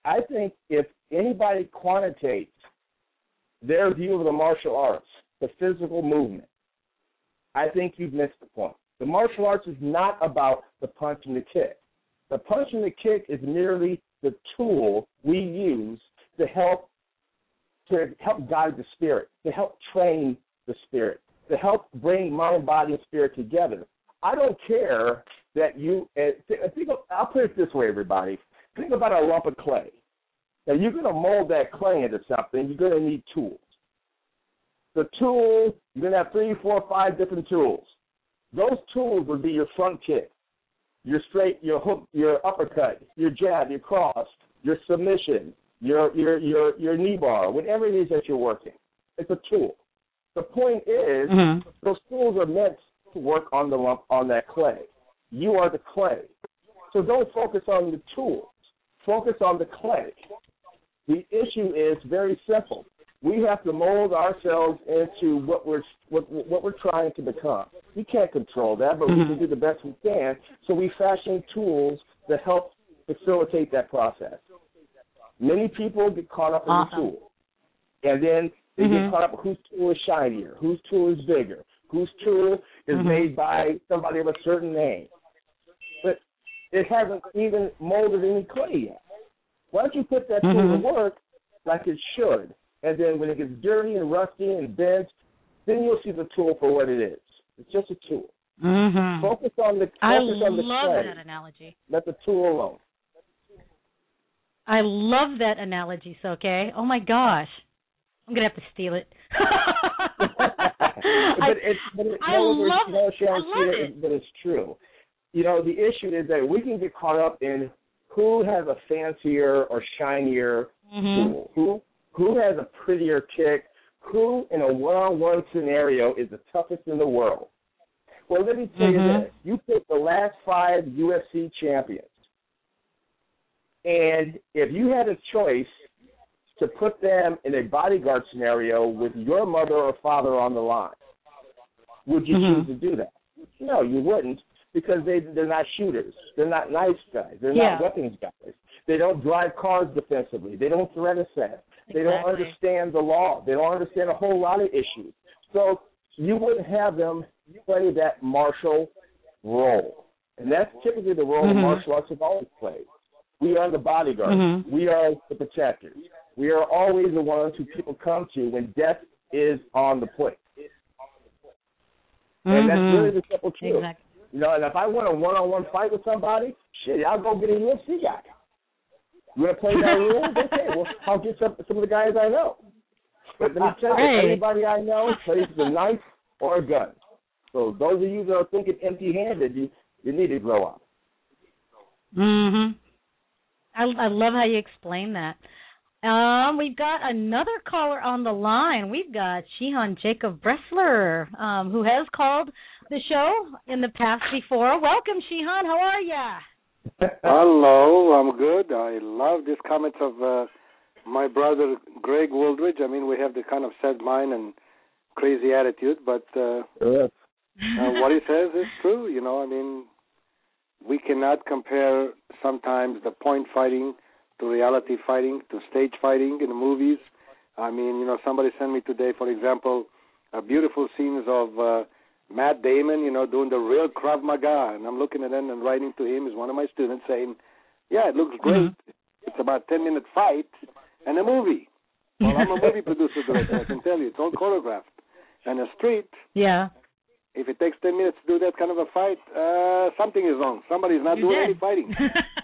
anybody quantitates their view of the martial arts, the physical movement, I think you've missed the point. The martial arts is not about the punch and the kick. The punch and the kick is merely the tool we use to help guide the spirit, to help train the spirit, to help bring mind, body, and spirit together. I don't care that I'll put it this way, everybody. Think about a lump of clay. Now, you're going to mold that clay into something. You're going to need tools. The tools, you're going to have 3, 4, 5 different tools. Those tools would be your front kick, your straight, your hook, your uppercut, your jab, your cross, your submission, your knee bar, whatever it is that you're working. It's a tool. The point is, those tools are meant to work on the lump, on that clay. You are the clay. So don't focus on the tools. Focus on the clay. The issue is very simple. We have to mold ourselves into what we're trying to become. We can't control that, but we can do the best we can. So we fashion tools that help facilitate that process. Many people get caught up in the tool, and then they get caught up whose tool is shinier, whose tool is bigger, whose tool is made by somebody of a certain name. But it hasn't even molded any clay yet. Why don't you put that tool to work like it should? And then when it gets dirty and rusty and bent, then you'll see the tool for what it is. It's just a tool. Focus on the I love that analogy. Let the tool alone. I love that analogy, Soke. Oh, my gosh. I'm going to have to steal it. I love it. But it's true. The issue is that we can get caught up in who has a fancier or shinier tool, who has a prettier kick, who in a one-on-one scenario is the toughest in the world. Well, let me tell you this. You pick the last 5 UFC champions, and if you had a choice to put them in a bodyguard scenario with your mother or father on the line, would you choose to do that? No, you wouldn't, because they're not shooters. They're not nice guys. They're not weapons guys. They don't drive cars defensively. They don't threat assess. They don't understand the law. They don't understand a whole lot of issues. So you wouldn't have them play that martial role. And that's typically the role the martial arts have always played. We are the bodyguards. We are the protectors. We are always the ones who people come to when death is on the plate. And that's really the simple truth. Exactly. You know, and if I want a one-on-one fight with somebody, shit, I'll go get a UFC guy. You want to play that role? Okay, well, I'll get some of the guys I know. But let me tell you, everybody I know plays with a knife or a gun. So those of you that are thinking empty-handed, you need to grow up. I love how you explain that. We've got another caller on the line. We've got Shihan Jacob Bressler, who has called the show in the past before. Welcome, Shihan. How are ya? Hello, I'm good. I love these comments of my brother Greg Wooldridge. I mean, we have the kind of sad mind and crazy attitude, but what he says is true. You know, I mean, we cannot compare sometimes the point fighting to reality fighting, to stage fighting in the movies. I mean, you know, somebody sent me today, for example, beautiful scenes of Matt Damon, you know, doing the real Krav Maga, and I'm looking at him and writing to him as one of my students saying, yeah, it looks great. It's about a 10-minute fight and a movie. Well, I'm a movie producer director, I can tell you. It's all choreographed. And a street, if it takes 10 minutes to do that kind of a fight, something is wrong. Somebody's not doing any fighting.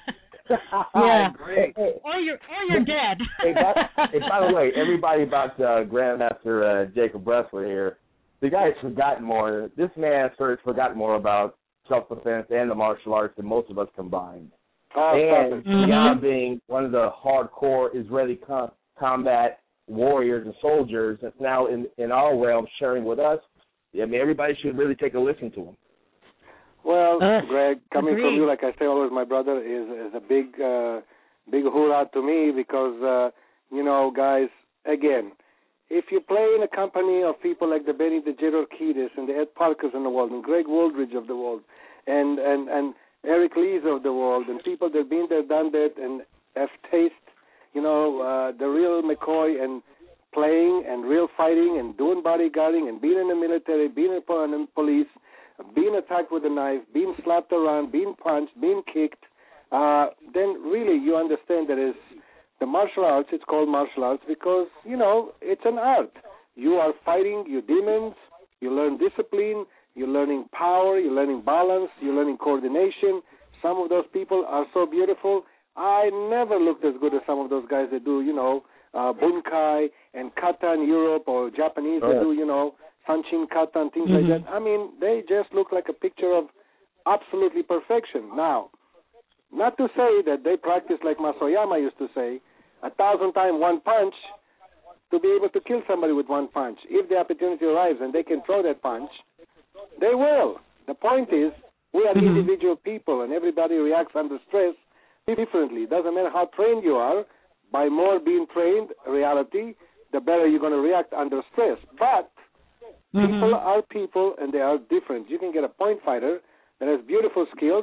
Great. Or you're dead. By the way, everybody about Grandmaster Jacob Bressler here, the guy's forgotten more. This man has forgotten more about self-defense and the martial arts than most of us combined. And beyond being one of the hardcore Israeli combat warriors and soldiers that's now in our realm sharing with us, I mean, everybody should really take a listen to him. Well, Greg, coming from you, like I say always, my brother, is a big hoorah to me because, you know, guys, again, if you play in a company of people like the Benny the Jet Orkidis and the Ed Parkers in the world and Greg Wooldridge of the world and Eric Lees of the world and people that have been there, done that, and have tasted, you know, the real McCoy and playing and real fighting and doing bodyguarding and being in the military, being in the police, being attacked with a knife, being slapped around, being punched, being kicked, then really you understand that is the martial arts. It's called martial arts because, you know, it's an art. You are fighting your demons. You learn discipline. You're learning power. You're learning balance. You're learning coordination. Some of those people are so beautiful. I never looked as good as some of those guys that do, you know, bunkai and kata in Europe or Japanese that do, you know, Sanchin kata and things like that. I mean, they just look like a picture of absolutely perfection. Now, not to say that they practice like Masoyama used to say, 1,000 times one punch to be able to kill somebody with one punch. If the opportunity arrives and they can throw that punch, they will. The point is, we are individual people and everybody reacts under stress differently. It doesn't matter how trained you are. By more being trained, reality, the better you're going to react under stress. But people are people and they are different. You can get a point fighter that has beautiful skills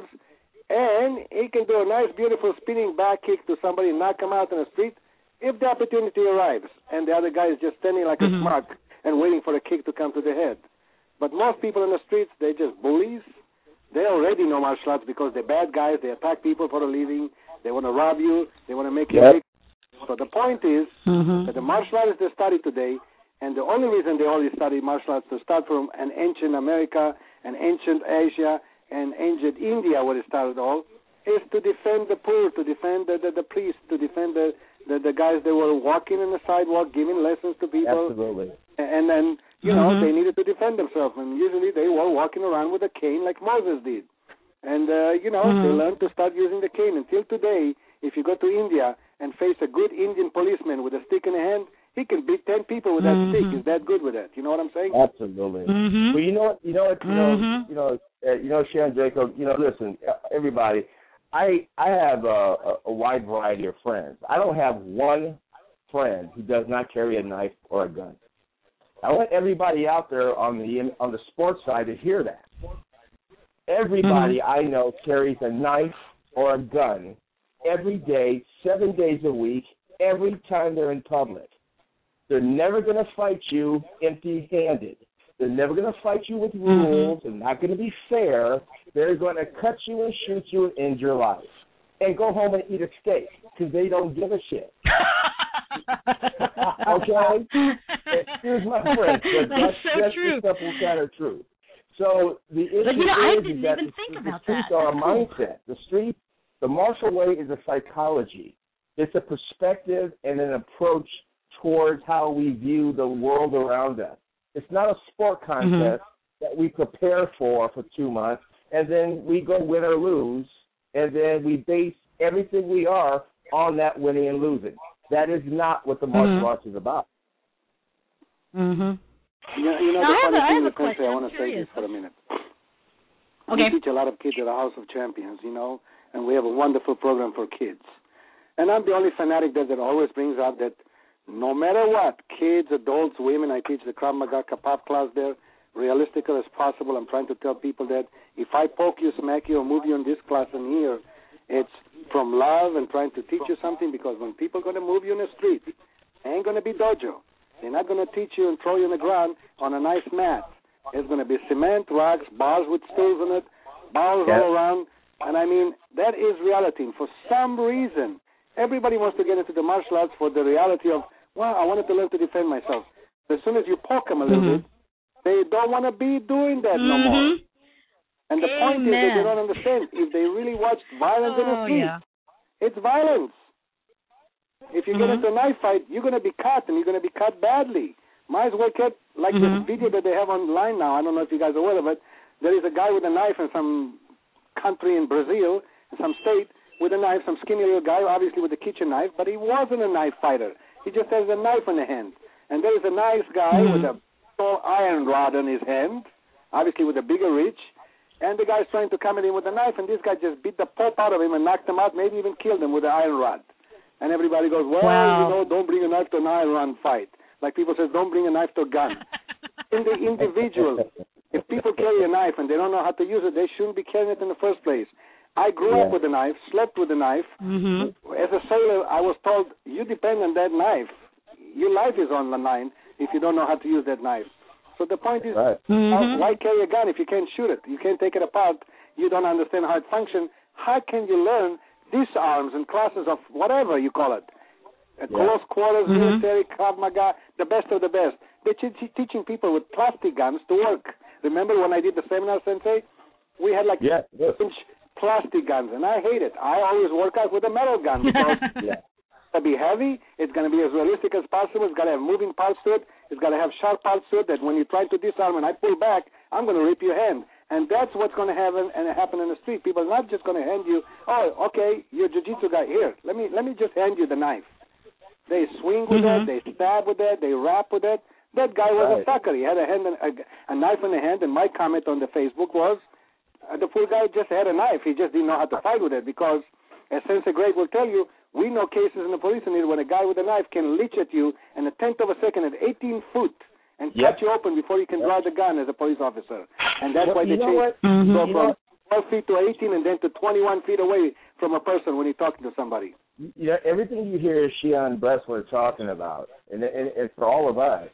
and he can do a nice, beautiful spinning back kick to somebody and knock him out in the street if the opportunity arrives. And the other guy is just standing like a smug and waiting for a kick to come to the head. But most people in the streets, they're just bullies. They already know martial arts because they're bad guys. They attack people for a living. They want to rob you. They want to make you sick. So the point is that the martial arts they study today, and the only reason they only study martial arts to start from an ancient America, an ancient Asia, and ancient India, where it started all, is to defend the poor, to defend the priests, to defend the guys that were walking in the sidewalk, giving lessons to people. Absolutely. And then, you know, they needed to defend themselves. And usually they were walking around with a cane like Moses did. And, you know, they learned to start using the cane. Until today, if you go to India and face a good Indian policeman with a stick in a hand, he can beat 10 people with that stick. He's that good with that. You know what I'm saying? Absolutely. Well, you know, Sharon Jacob, you know, listen, everybody, I have a wide variety of friends. I don't have one friend who does not carry a knife or a gun. I want everybody out there on the sports side to hear that. Everybody I know carries a knife or a gun every day, 7 days a week, every time they're in public. They're never going to fight you empty-handed. They're never going to fight you with rules. They're not going to be fair. They're going to cut you and shoot you and end your life. And go home and eat a steak because they don't give a shit. Okay? Excuse my French, but that's the simple kind of truth. So the issue is that the streets are a mindset. The martial way is a psychology. It's a perspective and an approach towards how we view the world around us. It's not a sport contest that we prepare for 2 months, and then we go win or lose, and then we base everything we are on that winning and losing. That is not what the martial arts is about. The funny thing is, Sensei, I want to say this for a minute. We teach a lot of kids at the House of Champions, and we have a wonderful program for kids. And I'm the only fanatic that always brings up that no matter what, kids, adults, women, I teach the Krav Maga Kapap class there, realistic as possible. I'm trying to tell people that if I poke you, smack you, or move you in this class and here, it's from love and trying to teach you something, because when people are going to move you in the street, it ain't going to be dojo. They're not going to teach you and throw you on the ground on a nice mat. It's going to be cement, rocks, bars with stools in it, bars all around. And I mean, that is reality. And for some reason, everybody wants to get into the martial arts for the reality of, well, I wanted to learn to defend myself. As soon as you poke them a little bit, they don't want to be doing that no more. And the point is that they don't understand. If they really watch violence in the street, it's violence. If you get into a knife fight, you're going to be cut, and you're going to be cut badly. Might as well get, like this video that they have online now, I don't know if you guys are aware of it, there is a guy with a knife in some country in Brazil, in some state, with a knife, some skinny little guy, obviously with a kitchen knife, but he wasn't a knife fighter. He just has a knife in the hand. And there is a nice guy with a tall iron rod in his hand, obviously with a bigger reach, and the guy's trying to come at him with a knife, and this guy just beat the pop out of him and knocked him out, maybe even killed him with an iron rod. And everybody goes, well, don't bring a knife to an iron rod fight. Like people say, don't bring a knife to a gun. In the individual, if people carry a knife and they don't know how to use it, they shouldn't be carrying it in the first place. I grew up with a knife, slept with a knife. As a sailor, I was told, you depend on that knife. Your life is on the line if you don't know how to use that knife. So the point is, why carry a gun if you can't shoot it? You can't take it apart. You don't understand how it functions. How can you learn disarms and classes of whatever you call it? Close quarters, military, Krav Maga, the best of the best. They're teaching people with plastic guns to work. Remember when I did the seminar, Sensei? We had like inch plastic guns, and I hate it. I always work out with a metal gun because it's going to be heavy. It's going to be as realistic as possible. It's got to have moving parts to it. It's got to have sharp parts to it that when you try to disarm and I pull back, I'm going to rip your hand. And that's what's going to happen in the street. People are not just going to hand you, oh, okay, you're a jiu-jitsu guy. Here, let me just hand you the knife. They swing with it, they stab with it, they rap with it. That guy was a sucker. He had a knife in the hand, and my comment on the Facebook was, the poor guy just had a knife. He just didn't know how to fight with it because, as Sensei Greg will tell you, we know cases in the police unit when a guy with a knife can leech at you in a tenth of a second at 18 foot and cut you open before you can draw the gun as a police officer. And that's why they change go from 12 feet to 18 and then to 21 feet away from a person when you're talking to somebody. You know, everything you hear Shihan Bressler talking about, and for all of us,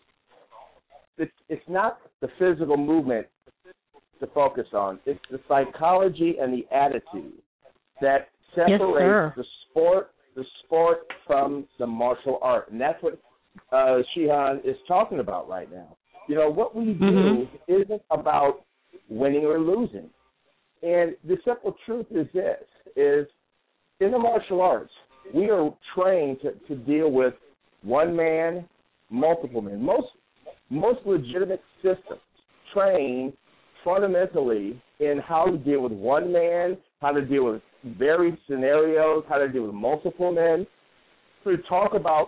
it's not the physical movement to focus on. It's the psychology and the attitude that separates the sport from the martial art. And that's what Shihan is talking about right now. You know, what we do isn't about winning or losing. And the simple truth is this, is in the martial arts, we are trained to deal with one man, multiple men. Most legitimate systems train fundamentally in how to deal with one man, how to deal with varied scenarios, how to deal with multiple men. So they talk about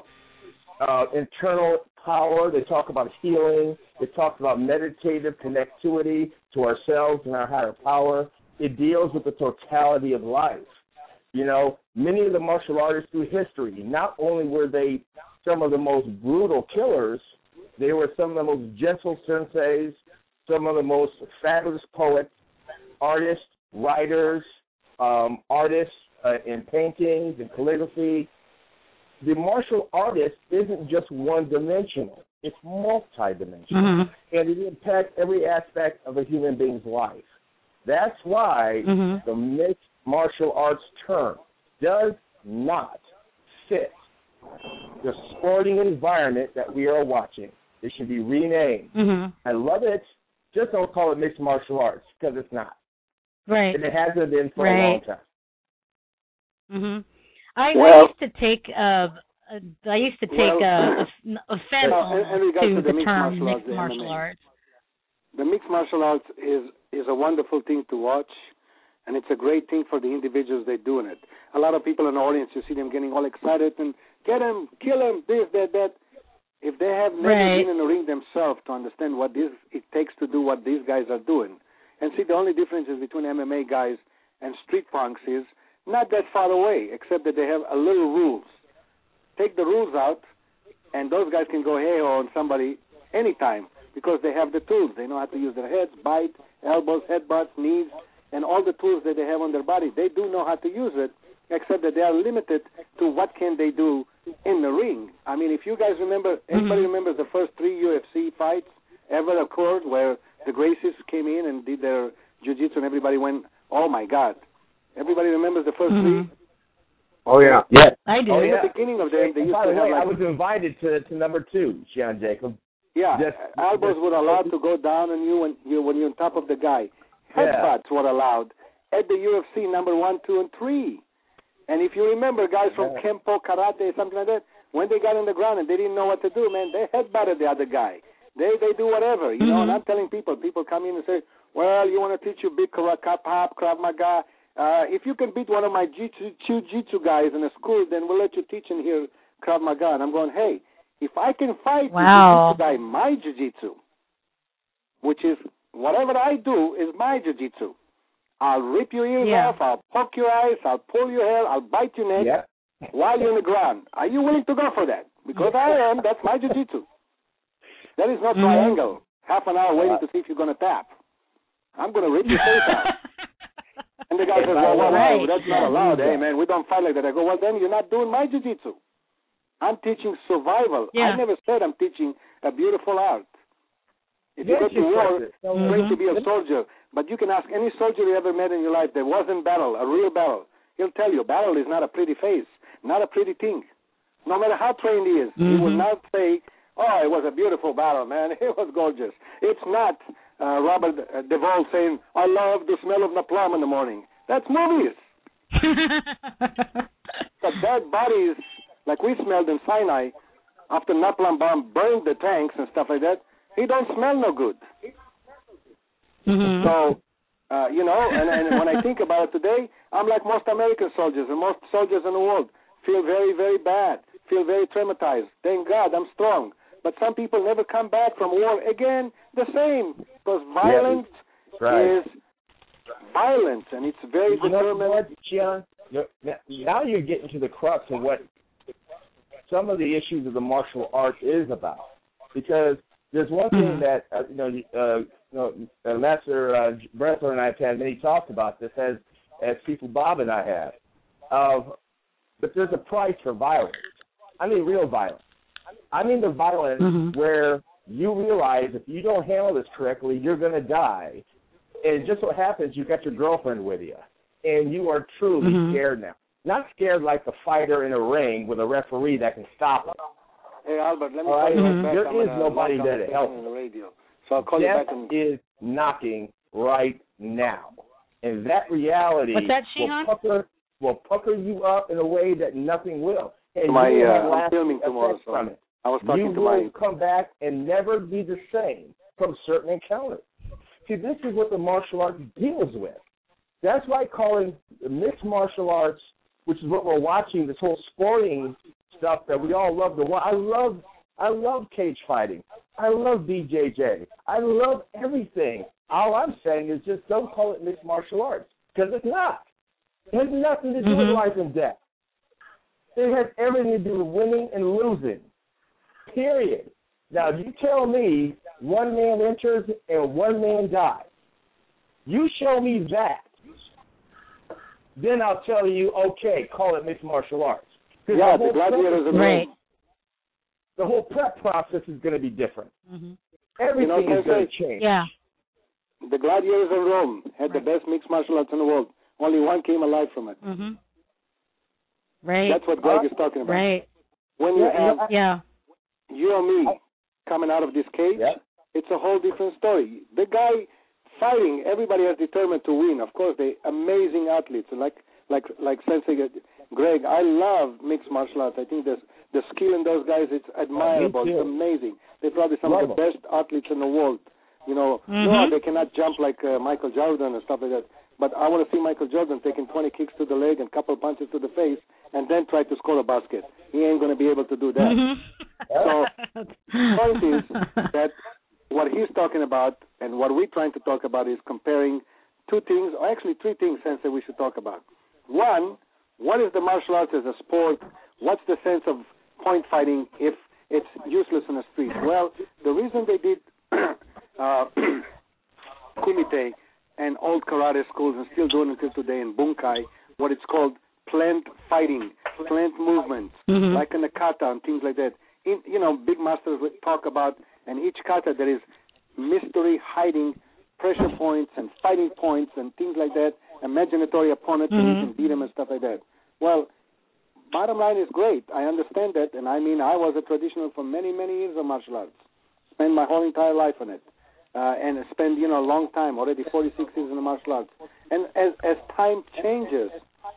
internal power. They talk about healing. They talk about meditative connectivity to ourselves and our higher power. It deals with the totality of life. You know, many of the martial artists through history, not only were they some of the most brutal killers, they were some of the most gentle senseis, some of the most fabulous poets, artists, writers, artists in paintings and calligraphy. The martial artist isn't just one-dimensional. It's multidimensional, and it impacts every aspect of a human being's life. That's why the mixed martial arts term does not fit the sporting environment that we are watching. It should be renamed. I love it. Just don't call it mixed martial arts, because it's not. Right. And it hasn't been for a long time. I used to take offense to the term mixed martial arts. The mixed martial arts is a wonderful thing to watch, and it's a great thing for the individuals that are doing it. A lot of people in the audience, you see them getting all excited and get him, kill him, this, that. If they have never been in the ring themselves to understand what it takes to do what these guys are doing, and see the only differences between MMA guys and street punks is not that far away, except that they have a little rules. Take the rules out, and those guys can go hey-ho on somebody anytime because they have the tools. They know how to use their heads, bite, elbows, headbutts, knees, and all the tools that they have on their body. They do know how to use it, except that they are limited to what can they do in the ring. I mean, if you guys remember, anybody remembers the first 3 UFC fights ever occurred where the Gracies came in and did their jiu-jitsu and everybody went, oh, my God. Everybody remembers the first 3? Oh, yeah. Yes. I do. In the beginning of them, they used to have I was invited to number 2, Sean Jacob. Yeah, elbows were allowed to go down on you when you're on top of the guy. Headbutts were allowed at the UFC number 1, 2, and 3. And if you remember, guys from Kempo, Karate, something like that, when they got on the ground and they didn't know what to do, man, they headbutted the other guy. They do whatever, you know. And I'm telling people come in and say, well, you want to teach you big Krav Maga. If you can beat one of my jiu-jitsu guys in a school, then we'll let you teach in here Krav Maga. And I'm going, hey, if I can fight the jiu-jitsu guy, my jiu-jitsu, which is whatever I do is my jiu-jitsu. I'll rip your ears off, I'll poke your eyes, I'll pull your hair, I'll bite your neck while you're on the ground. Are you willing to go for that? Because I am. That's my jiu-jitsu. That is not triangle. Half an hour waiting to see if you're going to tap. I'm going to rip your face out. And the guy says, well, that's not allowed. Hey, man, we don't fight like that. I go, well, then you're not doing my jiu-jitsu. I'm teaching survival. I never said I'm teaching a beautiful art. If you go to war, train to be a soldier. But you can ask any soldier you ever met in your life that was in battle, a real battle. He'll tell you, battle is not a pretty face, not a pretty thing. No matter how trained he is, he will not say, oh, it was a beautiful battle, man. It was gorgeous. It's not Robert Duvall saying, I love the smell of napalm in the morning. That's movies. The dead bodies, like we smelled in Sinai, after napalm bomb burned the tanks and stuff like that, he don't smell no good. So, you know, and when I think about it today, I'm like most American soldiers and most soldiers in the world. Feel very, very bad. Feel very traumatized. Thank God I'm strong. But some people never come back from war again the same. Because violence is violence, and it's very determined. Gian, now you're getting to the crux of what some of the issues of the martial arts is about. Because there's one thing that, Master Bressler and I have had many talks about this, as people Bob and I have. But there's a price for violence. I mean real violence. I mean the violence where you realize if you don't handle this correctly, you're going to die. And just what happens, you got your girlfriend with you, and you are truly scared now. Not scared like the fighter in a ring with a referee that can stop him. Hey, Albert, let me call you back. There is nobody there to help. So I'll call you back. Death is knocking right now. And that reality will pucker you up in a way that nothing will. And I'm filming tomorrow, so I was talking to will come back and never be the same from certain encounters. See, this is what the martial arts deals with. That's why calling mixed martial arts, which is what we're watching, this whole sporting stuff that we all love to watch. I love cage fighting. I love BJJ. I love everything. All I'm saying is just don't call it mixed martial arts, because it's not. It has nothing to do with life and death. It has everything to do with winning and losing, period. Now, if you tell me one man enters and one man dies, you show me that, then I'll tell you, okay, call it mixed martial arts. Yeah, the gladiators are the whole prep process is going to be different. Mm-hmm. Everything is going to change. Yeah. The gladiators in Rome had the best mixed martial arts in the world. Only one came alive from it. Mm-hmm. Right. That's what Greg is talking about. Right. When you have you or me coming out of this cage, it's a whole different story. The guy fighting, everybody is determined to win. Of course, they're amazing athletes. Like Sensei Greg, I love mixed martial arts. I think the skill in those guys, it's admirable. It's amazing. They're probably some of the best athletes in the world. You know, no, they cannot jump like Michael Jordan and stuff like that. But I want to see Michael Jordan taking 20 kicks to the leg and a couple punches to the face and then try to score a basket. He ain't going to be able to do that. So the point is that what he's talking about and what we're trying to talk about is comparing two things, or actually three things, Sensei, we should talk about. One, what is the martial arts as a sport? What's the sense of point fighting if it's useless in the street? Well, the reason they did kumite and old karate schools and still doing it until today in bunkai, what it's called plant fighting, plant movements, like in the kata and things like that. Big masters would talk about, and each kata there is mystery hiding pressure points and fighting points and things like that, imaginatory opponents, and you can beat them and stuff like that. Well, bottom line is great. I understand that, and I mean, I was a traditional for many, many years of martial arts. Spent my whole entire life on it. And spend, a long time, already 46 years in the martial arts. And as time changes,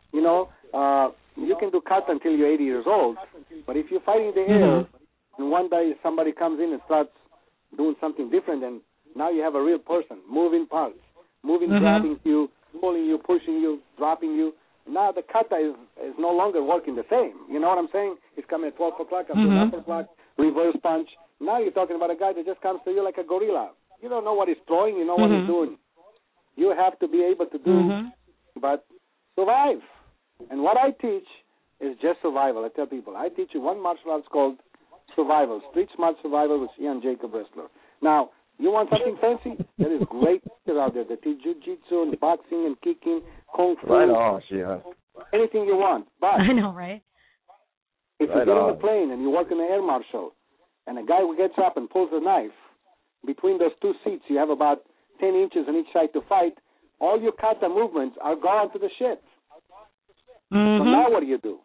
you can do kata until you're 80 years old. But if you're fighting the air, and one day somebody comes in and starts doing something different, and now you have a real person, moving parts, grabbing you, pulling you, pushing you, dropping you. Now the kata is no longer working the same. You know what I'm saying? He's coming at 12 o'clock, up to upper block, reverse punch. Now you're talking about a guy that just comes to you like a gorilla. You don't know what he's throwing. You know what he's doing. You have to be able to do, but survive. And what I teach is just survival. I tell people, I teach you one martial arts called survival, street smart survival with Ian Jacob Wrestler. Now, you want something fancy? There is great people out there that teach jiu-jitsu and boxing and kicking, kung fu. Right on, yeah. Anything you want. But I know, right? If you get on the plane and you work in the air marshal, and a guy who gets up and pulls a knife, between those two seats, you have about 10 inches on each side to fight. All your kata movements are gone to the shit. So now what do you do?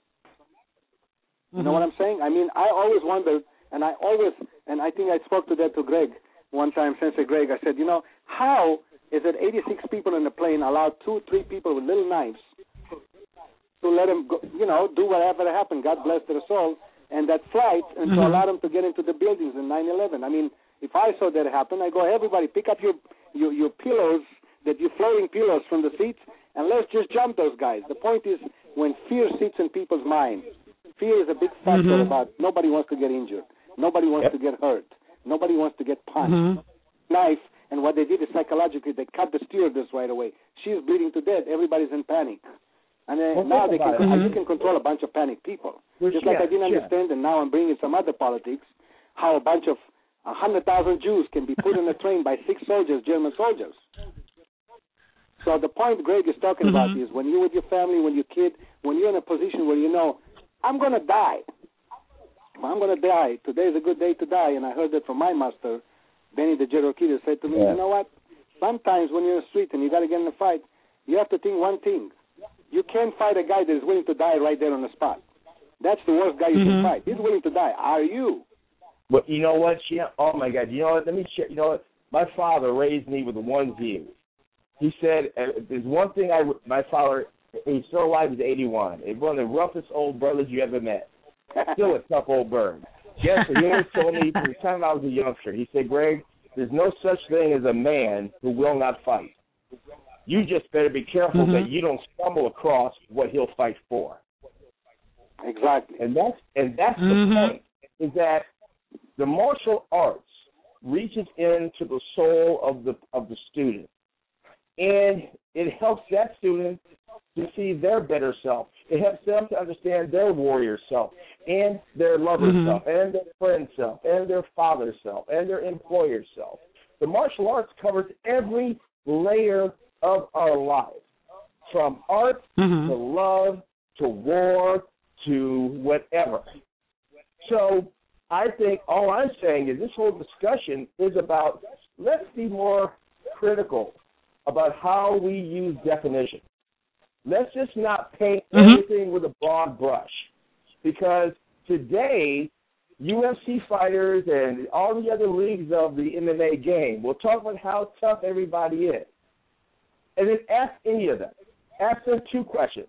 You know what I'm saying? I mean, I always wondered, and I think I spoke to that to Greg one time, Sensei Greg. I said, how is it 86 people in the plane allowed 2-3 people with little knives to let them go, do whatever happened, God bless their soul, and that flight, and to allow them to get into the buildings in 9/11. I mean, if I saw that happen, I go, everybody, pick up your pillows, your floating pillows from the seats, and let's just jump those guys. The point is, when fear sits in people's mind, fear is a big factor about nobody wants to get injured. Nobody wants to get hurt. Nobody wants to get punched. Knife, and what they did is psychologically, they cut the stewardess right away. She's bleeding to death. Everybody's in panic. And now you can control a bunch of panic people. Just like I didn't understand, and now I'm bringing some other politics, how a bunch of 100,000 Jews can be put on a train by 6 soldiers, German soldiers. So the point Greg is talking about is when you're with your family, when you're a kid, when you're in a position where I'm going to die. I'm going to die. Today is a good day to die. And I heard that from my master, Benny the Cherokee, that said to me, you know what? Sometimes when you're in the street and you got to get in a fight, you have to think one thing. You can't fight a guy that is willing to die right there on the spot. That's the worst guy you can fight. He's willing to die. Are you? But you know what? Oh, my God. You know what? Let me share. You know what? My father raised me with one view. He said, there's one thing my father, he's still alive, he's 81. He's one of the roughest old brothers you ever met. Still a tough old bird. Yes, he always told me from the time I was a youngster, he said, Greg, there's no such thing as a man who will not fight. You just better be careful that you don't stumble across what he'll fight for. Exactly. And that's the point, is that the martial arts reaches into the soul of the student, and it helps that student to see their better self. It helps them to understand their warrior self, and their lover self, and their friend self, and their father self, and their employer self. The martial arts covers every layer of our lives, from art to love to war to whatever. So I think all I'm saying is this whole discussion is about, let's be more critical about how we use definition. Let's just not paint everything with a broad brush, because today UFC fighters and all the other leagues of the MMA game will talk about how tough everybody is. And then ask any of them. Ask them 2 questions.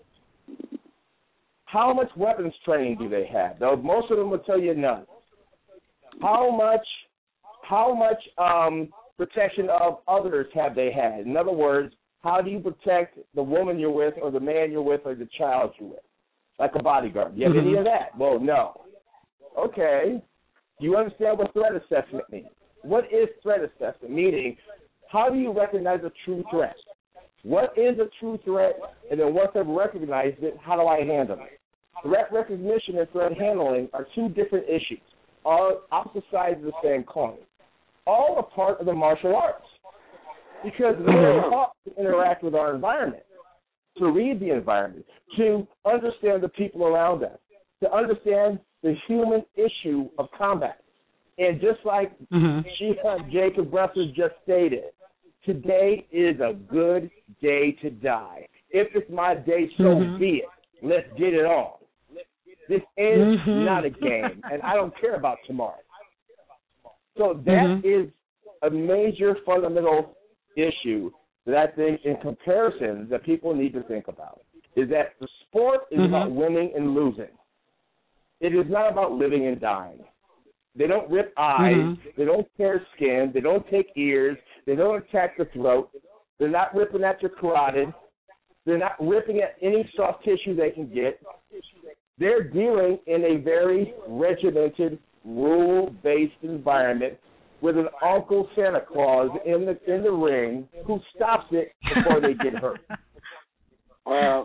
How much weapons training do they have? Though most of them will tell you none. How much protection of others have they had? In other words, how do you protect the woman you're with or the man you're with or the child you're with? Like a bodyguard. Do you have any of that? Well, no. Okay. Do you understand what threat assessment means? What is threat assessment? Meaning, how do you recognize a true threat? What is a true threat? And then once I've recognized it, how do I handle it? Threat recognition and threat handling are 2 different issues, all opposite sides of the same coin. All a part of the martial arts, because we're taught to interact with our environment, to read the environment, to understand the people around us, to understand the human issue of combat. And just like Jacob Bresser just stated, today is a good day to die. If it's my day, so be it. Let's get it on. This is not a game, and I don't care about tomorrow. So that is a major fundamental issue that I think in comparison that people need to think about, is that the sport is about winning and losing. It is not about living and dying. They don't rip eyes. They don't tear skin. They don't take ears. They don't attack the throat. They're not ripping at your carotid. They're not ripping at any soft tissue they can get. They're dealing in a very regimented, rule-based environment with an Uncle Santa Claus in the ring who stops it before they get hurt. Well,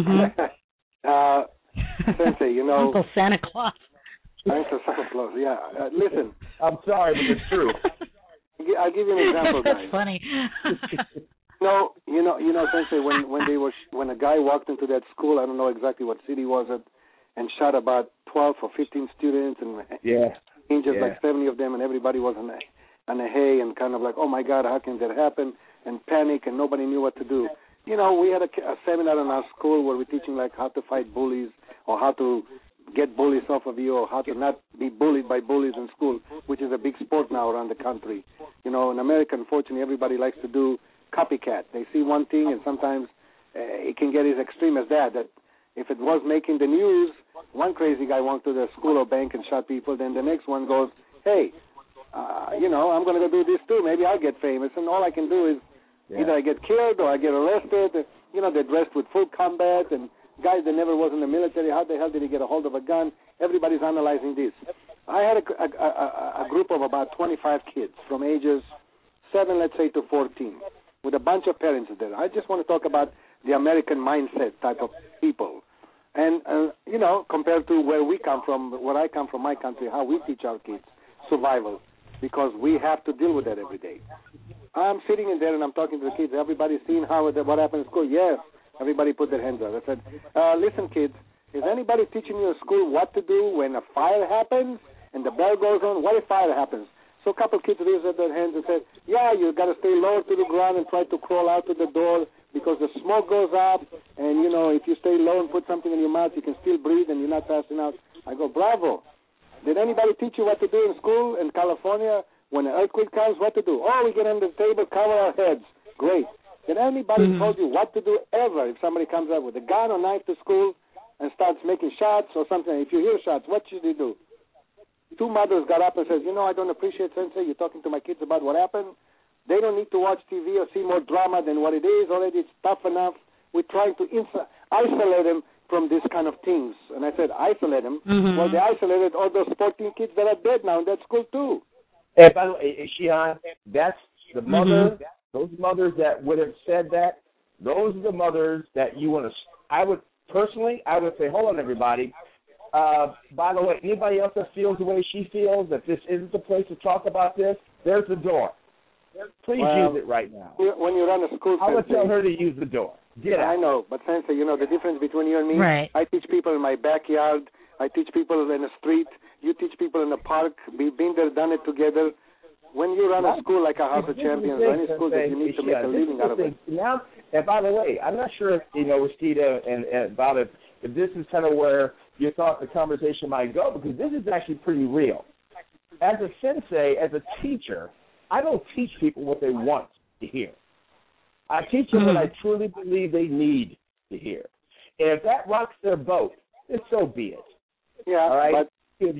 Sensei, you know, Uncle Santa Claus. Uncle Santa Claus, yeah. Listen, I'm sorry, but it's true. I'll give you an example, guys. That's funny. No, you know, Sensei, when a guy walked into that school, I don't know exactly what city was it, and shot about 12 or 15 students and injured like 70 of them, and everybody was on the hay and kind of like, oh my God, how can that happen? And panic, and nobody knew what to do. You know, we had a seminar in our school where we're teaching like how to fight bullies or how to get bullies off of you or how to not be bullied by bullies in school, which is a big sport now around the country. You know, in America, unfortunately, everybody likes to do copycat. They see one thing, and sometimes it can get as extreme as that if it was making the news, one crazy guy went to the school or bank and shot people, then the next one goes, hey, you know, I'm going to go do this too. Maybe I'll get famous. And all I can do is either I get killed or I get arrested. You know, they're dressed with full combat, and guys that never was in the military, how the hell did he get a hold of a gun? Everybody's analyzing this. I had a group of about 25 kids from ages 7, let's say, to 14, with a bunch of parents there. I just want to talk about the American mindset type of people. And, you know, compared to where we come from, where I come from, my country, how we teach our kids survival, because we have to deal with that every day. I'm sitting in there and I'm talking to the kids. Everybody's seeing what happened in school. Yes. Everybody put their hands up. I said, listen, kids, is anybody teaching you in school what to do when a fire happens and the bell goes on? What if fire happens? So a couple of kids raised their hands and said, yeah, you got to stay lower to the ground and try to crawl out to the door because the smoke goes up, and, you know, if you stay low and put something in your mouth, you can still breathe and you're not passing out. I go, bravo. Did anybody teach you what to do in school in California when an earthquake comes? What to do? Oh, we get under the table, cover our heads. Great. Did anybody told you what to do ever if somebody comes up with a gun or knife to school and starts making shots or something? If you hear shots, what should you do? 2 mothers got up and said, you know, I don't appreciate, Sensei, you're talking to my kids about what happened. They don't need to watch TV or see more drama than what it is. Already it's tough enough. We're trying to isolate them from this kind of things. And I said, isolate them. Well, they isolated all those 14 kids that are dead now in that school, too. And by the way, Shihan, that's the mother, those mothers that would have said that, those are the mothers that you want to, I would say, hold on, everybody. By the way, anybody else that feels the way she feels, that this isn't the place to talk about this, there's the door. Please use it right now. When you run a school, I would tell her to use the door. I know, but Sensei, you know, the difference between you and me, right. I teach people in my backyard. I teach people in the street. You teach people in the park. We've been there, done it together. When you run a school like a House of Champions, or any school that you need to make a living out of it. Now, and by the way, I'm not sure if, Rashida and about if this is kind of where you thought the conversation might go, because this is actually pretty real. As a sensei, as a teacher, I don't teach people what they want to hear. I teach them what I truly believe they need to hear. And if that rocks their boat, then so be it. Yeah, all right. But if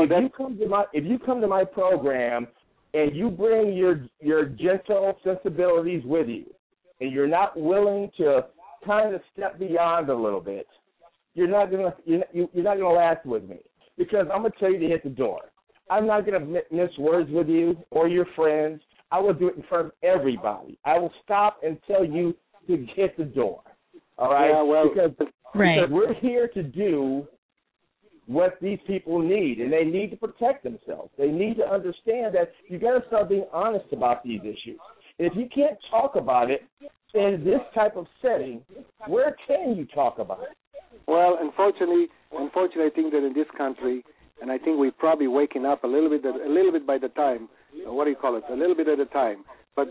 you come to my program and you bring your gentle sensibilities with you, and you're not willing to kind of step beyond a little bit, you're not gonna last with me, because I'm gonna tell you to hit the door. I'm not gonna mince words with you or your friends. I will do it in front of everybody. I will stop and tell you to hit the door. All right? Yeah, well, because we're here to do what these people need, and they need to protect themselves. They need to understand that you got to start being honest about these issues. And if you can't talk about it in this type of setting, where can you talk about it? Well, unfortunately, I think that in this country, and I think we're probably waking up a little bit by the time. What do you call it? A little bit at a time. But,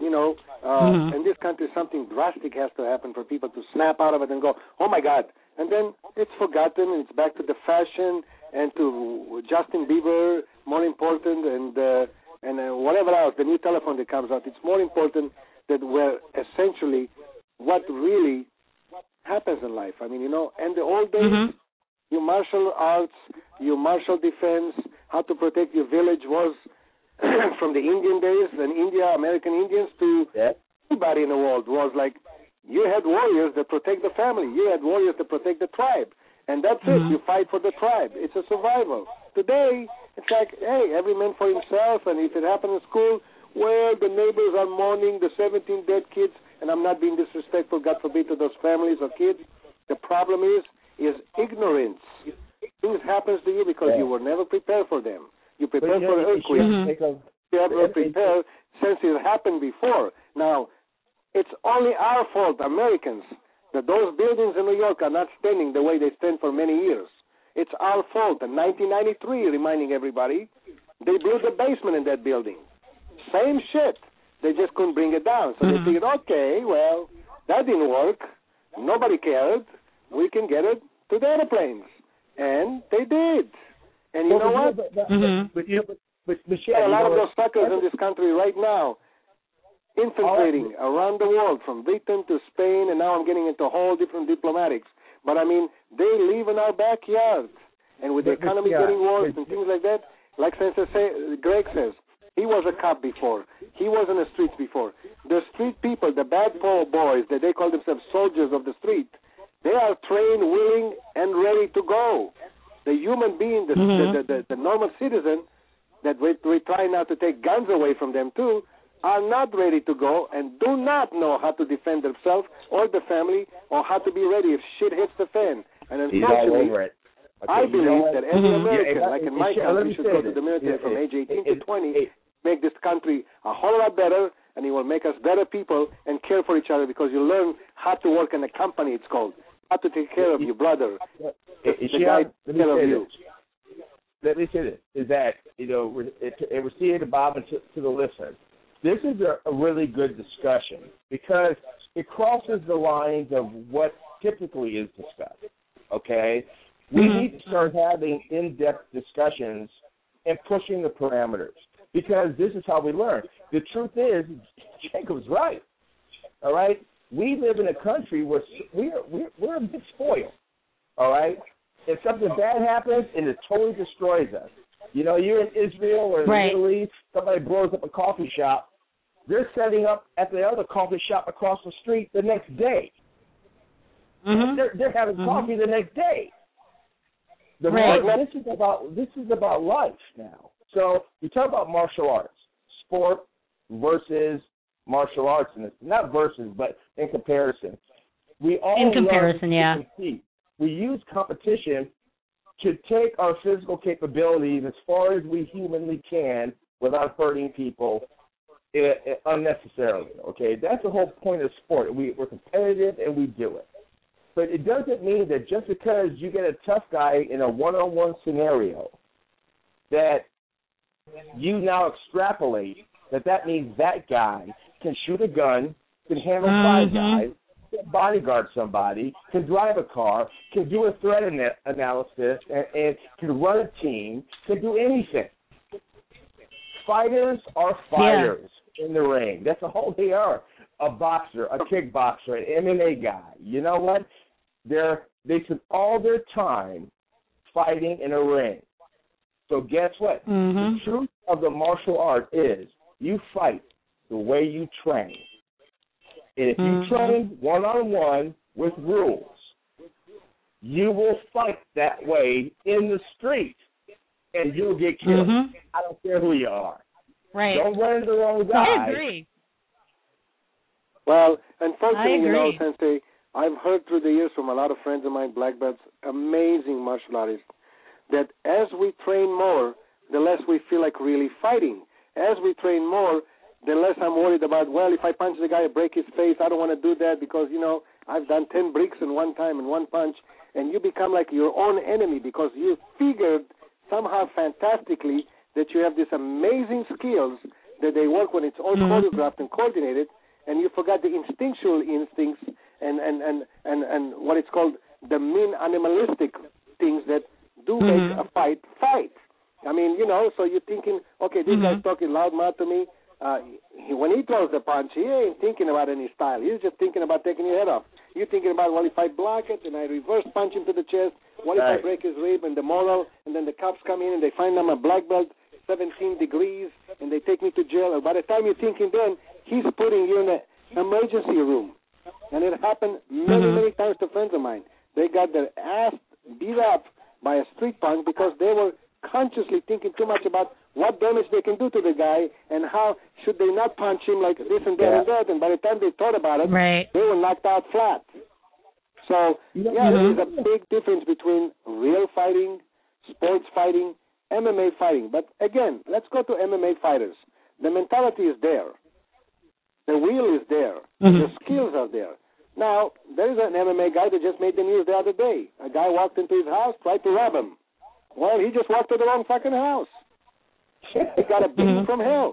in this country, something drastic has to happen for people to snap out of it and go, oh, my God. And then it's forgotten, and it's back to the fashion and to Justin Bieber, more important, and whatever else, the new telephone that comes out. It's more important that we're essentially what really happens in life. I mean, in the old days, your martial arts, your martial defense, how to protect your village was from the Indian days and American Indians to everybody in the world was like, you had warriors that protect the family. You had warriors that protect the tribe. And that's it. You fight for the tribe. It's a survival. Today, it's like, hey, every man for himself. And if it happened in school, well, the neighbors are mourning the 17 dead kids. And I'm not being disrespectful, God forbid, to those families or kids. The problem is ignorance. Things happens to you because you were never prepared for them. You prepare for an earthquake. You never prepare since it happened before. Now, it's only our fault, Americans, that those buildings in New York are not standing the way they stand for many years. It's our fault. In 1993, reminding everybody, they built a basement in that building. Same shit. They just couldn't bring it down. So they figured, okay, well, that didn't work. Nobody cared. We can get it to the airplanes. And they did. And you know what? But a lot of those suckers in this country right now infiltrating around the world, from Britain to Spain, and now I'm getting into whole different diplomatics. But, I mean, they live in our backyard. And with the economy getting worse and things like that, like Greg says, he was a cop before. He was in the streets before. The street people, the bad boys, that they call themselves soldiers of the street, they are trained, willing, and ready to go. The human being, the normal citizen, that we try now to take guns away from them too, are not ready to go and do not know how to defend themselves or the family or how to be ready if shit hits the fan. And unfortunately, I believe that every American, like in my country, should go to the military from age 18 to 20, make this country a whole lot better, and it will make us better people and care for each other, because you learn how to work in a company, it's called, how to take care of your brother. Let me say this, is that, and we're seeing the Bob and to the listeners, this is a really good discussion, because it crosses the lines of what typically is discussed, okay? We need to start having in-depth discussions and pushing the parameters, because this is how we learn. The truth is, Jacob's right, all right? We live in a country where we're a bit spoiled, all right? If something bad happens, and it totally destroys us. You're in Israel or in the Middle East, somebody blows up a coffee shop, they're setting up at the other coffee shop across the street the next day. They're having coffee the next day. This is about life now. So we talk about martial arts, sport versus martial arts, and not versus, but in comparison. We all compete. We use competition to take our physical capabilities as far as we humanly can without hurting people unnecessarily. Okay, that's the whole point of sport. We're competitive and we do it. But it doesn't mean that just because you get a tough guy in a one-on-one scenario that you now extrapolate that means that guy can shoot a gun, can handle 5 guys, can bodyguard somebody, can drive a car, can do a threat analysis, and can run a team, can do anything. Fighters are fighters in the ring. That's all they are. A boxer, a kickboxer, an MMA guy. You know what? They spend all their time fighting in a ring. So guess what? The truth of the martial art is you fight the way you train. And if you train one-on-one with rules, you will fight that way in the street, and you'll get killed. I don't care who you are. Right. Don't run into the wrong guy. I agree. Well, unfortunately, Sensei, I've heard through the years from a lot of friends of mine, black belts, amazing martial artists, that as we train more, the less we feel like really fighting. As we train more, the less I'm worried about, well, if I punch the guy, I break his face, I don't want to do that because, I've done 10 bricks in one time in one punch, and you become like your own enemy because you figured somehow fantastically that you have these amazing skills that they work when it's all choreographed and coordinated, and you forgot the instinctual instincts and what it's called the mean animalistic things that do make a fight. I mean, so you're thinking, okay, this guy's talking loudmouth to me. When he throws the punch, he ain't thinking about any style. He's just thinking about taking your head off. You're thinking about, well, if I block it and I reverse punch him to the chest, what if I break his rib and the moral, and then the cops come in and they find I'm a black belt, 17 degrees, and they take me to jail. And by the time you're thinking then, he's putting you in an emergency room. And it happened many times to friends of mine. They got their ass beat up by a street punk because they were consciously thinking too much about what damage they can do to the guy and how should they not punch him like this and that and that. And by the time they thought about it, they were knocked out flat. So, there is a big difference between real fighting, sports fighting, MMA fighting. But again, let's go to MMA fighters. The mentality is there. The will is there. The skills are there. Now, there is an MMA guy that just made the news the other day. A guy walked into his house, tried to rob him. Well, he just walked to the wrong fucking house. He got a beating from hell.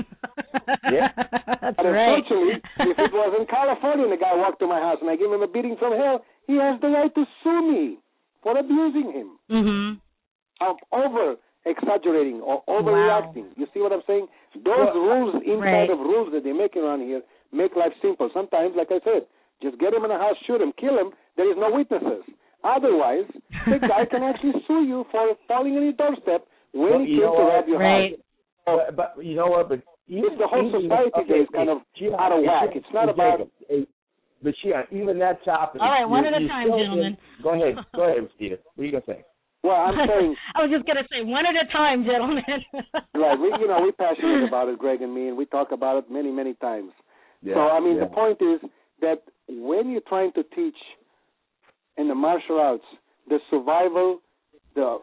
That's but unfortunately, if it was in California and the guy walked to my house and I gave him a beating from hell, he has the right to sue me for abusing him. I'm over-exaggerating or overreacting. You see what I'm saying? Those rules inside of rules that they're making around here make life simple. Sometimes, like I said, just get him in a house, shoot him, kill him. There is no witnesses. Otherwise, the guy can actually sue you for falling on your doorstep when he came to rob your house. But you know what? But it's the whole society that is kind of out of whack. It's not about... But even that topic... All right, one at a time, gentlemen. Go ahead, Steve. What are you going to say? Well, I'm saying... I was just going to say, one at a time, gentlemen. Right, we're passionate about it, Greg and me, and we talk about it many, many times. The point is that when you're trying to teach in the martial arts, the survival, the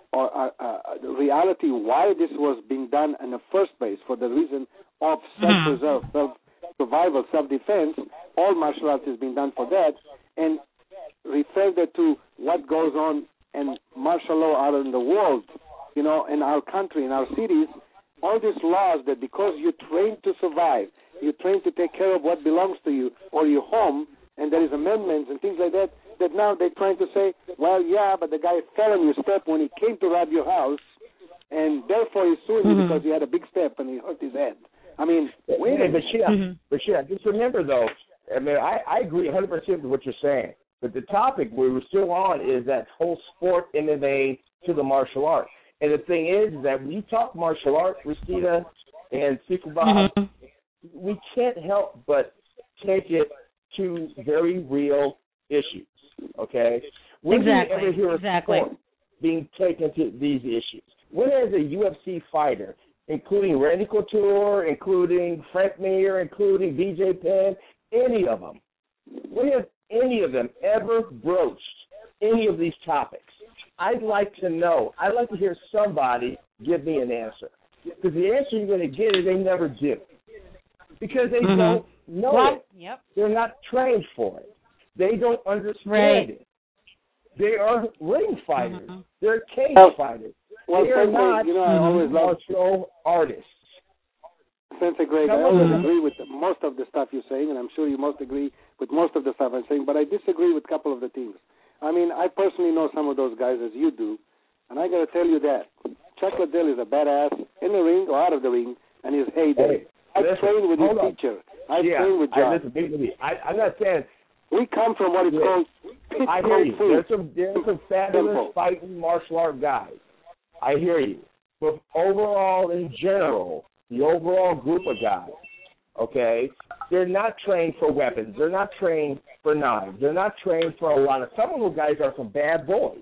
reality why this was being done in the first place for the reason of self-preserve, self-survival, self-defense, all martial arts is being done for that, and refer that to what goes on in martial law out in the world, in our country, in our cities, all these laws that because you're trained to survive, you're trained to take care of what belongs to you or your home, and there is amendments and things like that, that now they're trying to say, well, but the guy fell on your step when he came to rob your house, and therefore he's suing you because he had a big step and he hurt his head. I mean, wait a minute. But just remember, though, I mean, I agree 100% with what you're saying, but the topic we were still on is that whole sport MMA to the martial art. And the thing is that when you talk martial art, Rosita and Sifu Bob, we can't help but take it to very real issues, okay? When do you ever hear a sport being taken to these issues? When has a UFC fighter, including Randy Couture, including Frank Mir, including BJ Penn, any of them, when have any of them ever broached any of these topics? I'd like to know. I'd like to hear somebody give me an answer. Because the answer you're going to get is they never do. Because they don't know it. They're not trained for it. They don't understand right. it. They are ring fighters. Mm-hmm. They're cage fighters. Well, they are not I always martial artists. Sensei Greg, I always agree with most of the stuff you're saying, and I'm sure you most agree with most of the stuff I'm saying, but I disagree with a couple of the things. I mean, I personally know some of those guys as you do, and I got to tell you that Chuck Liddell is a badass in the ring or out of the ring, and his heyday. I trained with his teacher. I trained with John. I'm not saying we come from what is called pit I hear you. food. There's some fabulous fighting martial art guys. I hear you. But overall, in general, the overall group of guys, okay, they're not trained for weapons. They're not trained for knives. They're not trained for a lot of. Some of those guys are some bad boys.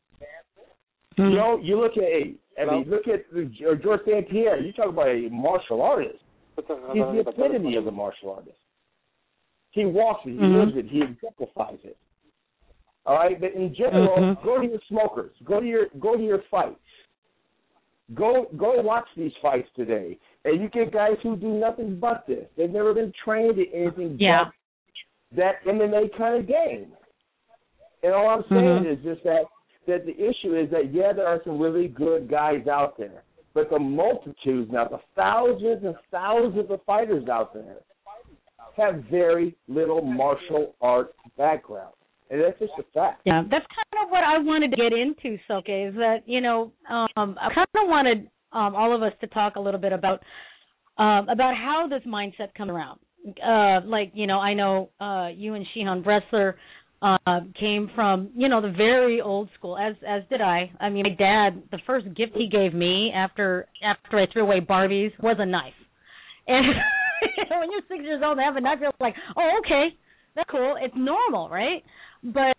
You know, you look at look at George St. Pierre. You talk about a martial artist. He's the epitome of the martial artist. He walks it. He lives it. He exemplifies it. All right, but in general, go to your smokers. Go to your fights. Go watch these fights today, and you get guys who do nothing but this. They've never been trained in anything but that MMA kind of game. And all I'm saying is just that the issue is that there are some really good guys out there, but the multitudes now, the thousands and thousands of fighters out there, have very little martial art background. And that's just a fact. Yeah, that's kind of what I wanted to get into, Soke, is that, I kind of wanted all of us to talk a little bit about how this mindset comes around. I know you and Shihan Bressler came from, the very old school, as did I. I mean, my dad, the first gift he gave me after I threw away Barbies was a knife. And when you're 6 years old and have a knife, you're like, oh, okay, that's cool. It's normal, right? But,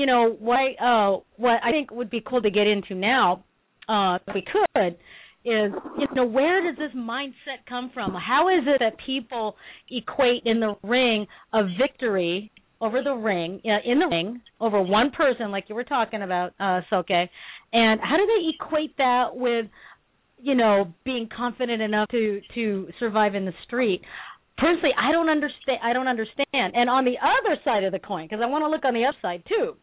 what I think would be cool to get into now, if we could, is, where does this mindset come from? How is it that people equate in the ring a victory over the ring, in the ring, over one person, like you were talking about, Soke, and how do they equate that with, being confident enough to survive in the street? Personally, I don't understand. And on the other side of the coin, because I want to look on the upside too,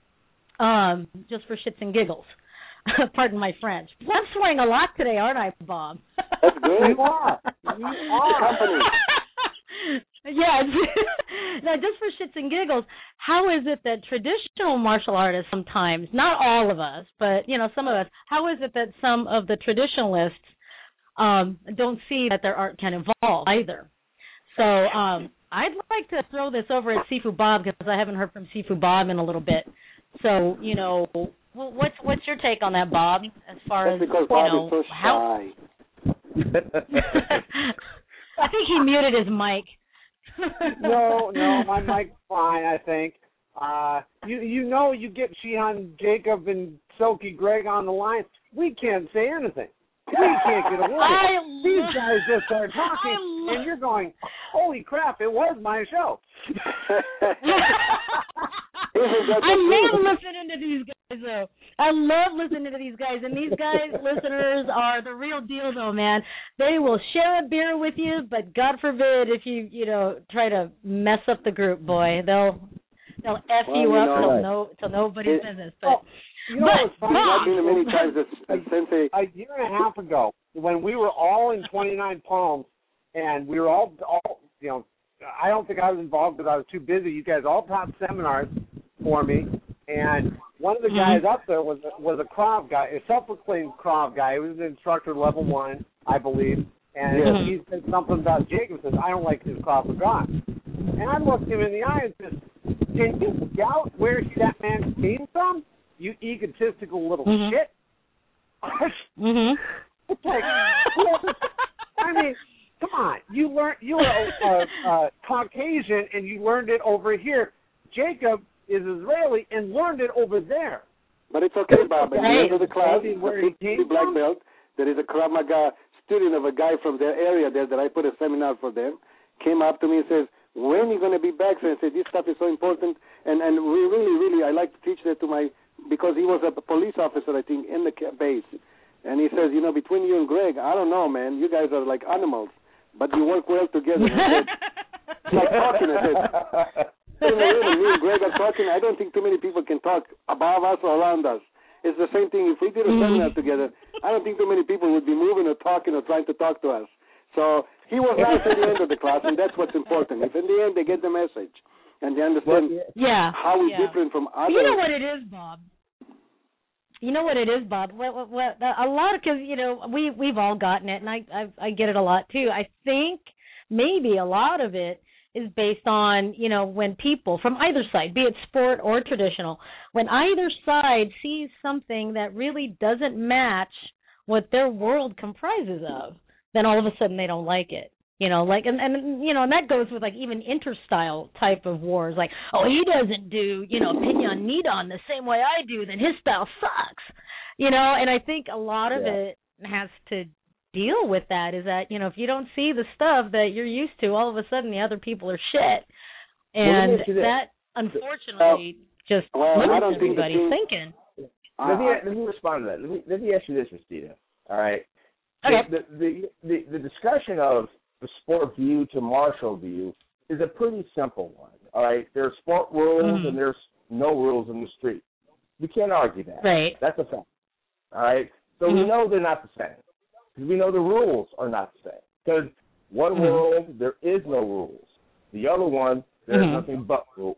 just for shits and giggles. Pardon my French. I'm swearing a lot today, aren't I, Bob? That's good. You are. Company. Yeah. Now, just for shits and giggles, how is it that traditional martial artists sometimes, not all of us, but, some of us, how is it that some of the traditionalists don't see that their art can evolve either? So I'd like to throw this over at Sifu Bob, because I haven't heard from Sifu Bob in a little bit. So, what's your take on that, Bob, as far as, because Bob is so how... I think he muted his mic. No, my mic's fine, I think. You get Shihan, Jacob, and Soke Greg on the line, we can't say anything. We can't get a word. These guys just start talking, and you're going, holy crap, it was my show. I love listening to these guys, though. I love listening to these guys, and these guys, listeners, are the real deal, though, man. They will share a beer with you, but God forbid if you, try to mess up the group, boy. They'll F you up till nobody's business. But I've been many times Sensei. A year and a half ago, when we were all in 29 Palms, and we were all I don't think I was involved because I was too busy. You guys all taught seminars for me, and one of the guys up there was a Krav guy, a self-proclaimed Krav guy. He was an instructor level 1, I believe, and he said something about Jacob. Says, I don't like his Krav Maga. And I looked him in the eye and said, can you doubt where that man came from? You egotistical little shit. It's like, I mean, come on. You were a Caucasian and you learned it over here. Jacob is Israeli and learned it over there. But it's okay, Bob. At the end of the class, the black belt, there is a Krav Maga student of a guy from their area there that I put a seminar for them, came up to me and says, when are you going to be back? So I said, this stuff is so important. And we really, I like to teach that to because he was a police officer, I think, in the base. And he says, between you and Greg, I don't know, man. You guys are like animals, but you work well together. I said, like talking, I said, in the room and me and Greg are talking, I don't think too many people can talk above us or around us. It's the same thing. If we did a seminar together, I don't think too many people would be moving or talking or trying to talk to us. So he was nice at the end of the class, and that's what's important. If in the end they get the message and they understand how we're different from others. You know what it is, Bob? You know what it is, Bob? What a lot of, because we've all gotten it, and I get it a lot too. I think maybe a lot of it is based on, when people from either side, be it sport or traditional, when either side sees something that really doesn't match what their world comprises of, then all of a sudden they don't like it. And that goes with like even interstyle type of wars, like, oh, he doesn't do, Pinyon Nidon the same way I do, then his style sucks. And I think a lot of it has to deal with that, is that, if you don't see the stuff that you're used to, all of a sudden the other people are shit. And that, unfortunately, just limits everybody's thinking. Let me respond to that. Let me ask you this, Christina. All right. Okay. The discussion of the sport view to martial view is a pretty simple one. All right. There are sport rules and there's no rules in the street. We can't argue that. Right. That's a fact. All right. So we know they're not the same. Because we know the rules are not the same. Because one world, there is no rules. The other one, there's nothing but rules.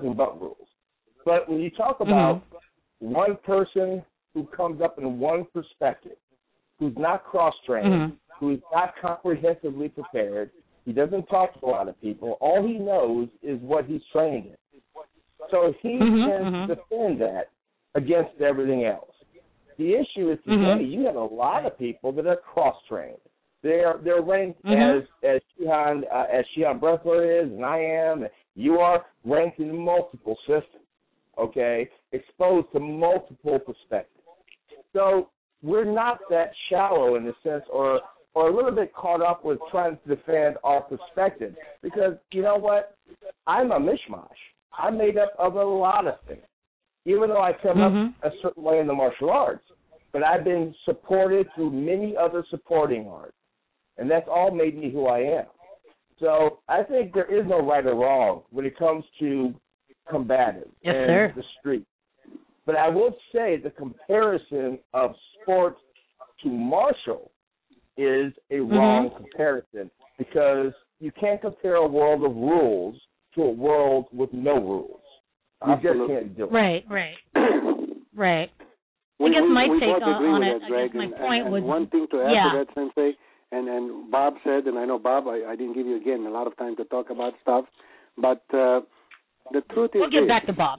But when you talk about one person who comes up in one perspective, who's not cross-trained, who's not comprehensively prepared, he doesn't talk to a lot of people. All he knows is what he's trained in. So he can defend that against everything else. The issue is today you have a lot of people that are cross-trained. They're ranked as Shihan Bressler is, and I am, and you are ranked in multiple systems, okay, exposed to multiple perspectives. So we're not that shallow in a sense, or a little bit caught up with trying to defend our perspective, because you know what? I'm a mishmash. I'm made up of a lot of things. Even though I come up a certain way in the martial arts, but I've been supported through many other supporting arts, and that's all made me who I am. So I think there is no right or wrong when it comes to combative and the street. But I will say the comparison of sports to martial is a wrong comparison, because you can't compare a world of rules to a world with no rules. You just can't do it. Right. Right. I guess my take on it, Greg, my point was... One thing to add to that, Sensei, and Bob said, and I know, Bob, I didn't give you, again, a lot of time to talk about stuff, but the truth is... We'll get back to Bob.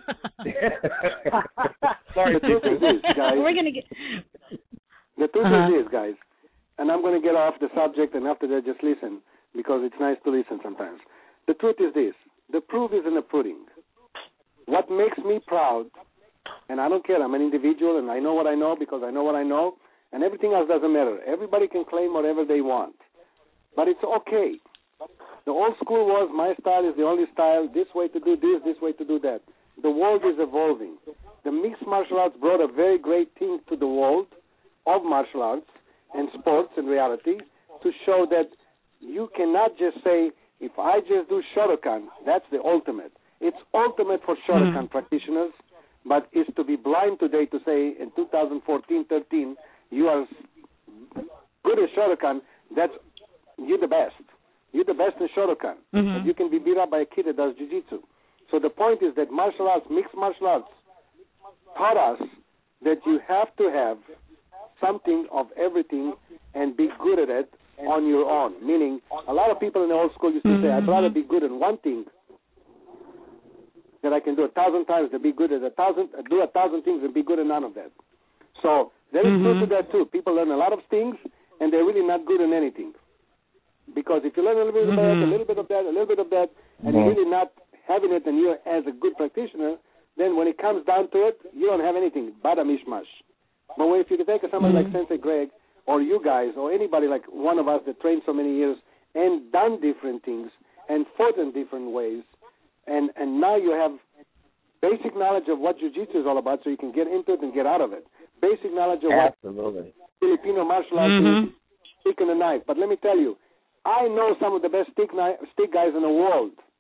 Sorry, the truth is this, guys. We're going to get... The truth is this, guys, and I'm going to get off the subject, and after that, just listen, because it's nice to listen sometimes. The truth is this. The proof is in the pudding. What makes me proud, and I don't care, I'm an individual, and I know what I know because I know what I know, and everything else doesn't matter. Everybody can claim whatever they want, but it's okay. The old school was, my style is the only style, this way to do this way to do that. The world is evolving. The mixed martial arts brought a very great thing to the world of martial arts and sports and reality to show that you cannot just say, if I just do Shotokan, that's the ultimate. It's ultimate for Shotokan practitioners, but it's to be blind today to say in 2014-13, you are good at Shotokan, that's, you're the best. You're the best in Shotokan. But you can be beat up by a kid that does jiu-jitsu. So the point is that martial arts, mixed martial arts, taught us that you have to have something of everything and be good at it on your own. Meaning, a lot of people in the old school used to say, I'd rather be good at one thing that I can do 1,000 times than be good at 1,000 things and be good at none of that. So there is truth to that too. People learn a lot of things and they're really not good at anything. Because if you learn a little bit of that, a little bit of that, a little bit of that, and you're really not having it and you're as a good practitioner, then when it comes down to it, you don't have anything but a mishmash. But if you take somebody like Sensei Greg, or you guys, or anybody like one of us that trained so many years and done different things and fought in different ways, and now you have basic knowledge of what jiu-jitsu is all about, so you can get into it and get out of it. Basic knowledge of what Filipino martial arts is, stick and a knife. But let me tell you, I know some of the best stick guys in the world.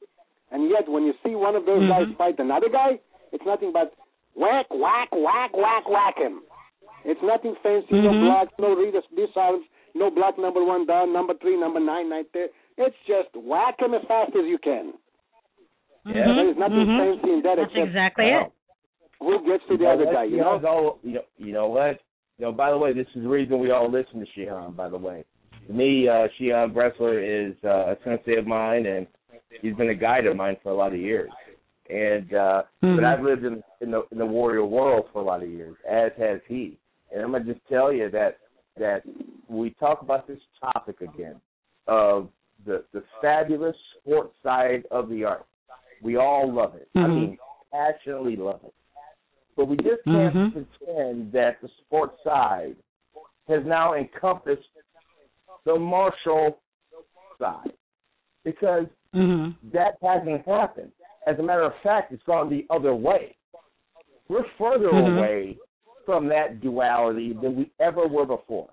And yet, when you see one of those guys fight another guy, it's nothing but whack, whack, whack, whack, whack him. It's nothing fancy, no blocks, no disarms, no block number 1 down, number 3, number 9 right there. It's just whack him as fast as you can. Yeah. There's nothing fancy in that. That's exactly it. Who gets to the other guy, you know what? By the way, this is the reason we all listen to Shihan, by the way. To me, Shihan Bressler is a sensei of mine, and he's been a guide of mine for a lot of years. And but I've lived in the warrior world for a lot of years, as has he. And I'm going to just tell you that we talk about this topic again of the fabulous sports side of the art. We all love it. I mean, passionately love it. But we just can't pretend that the sports side has now encompassed the martial side, because that hasn't happened. As a matter of fact, it's gone the other way. We're further away from that duality than we ever were before.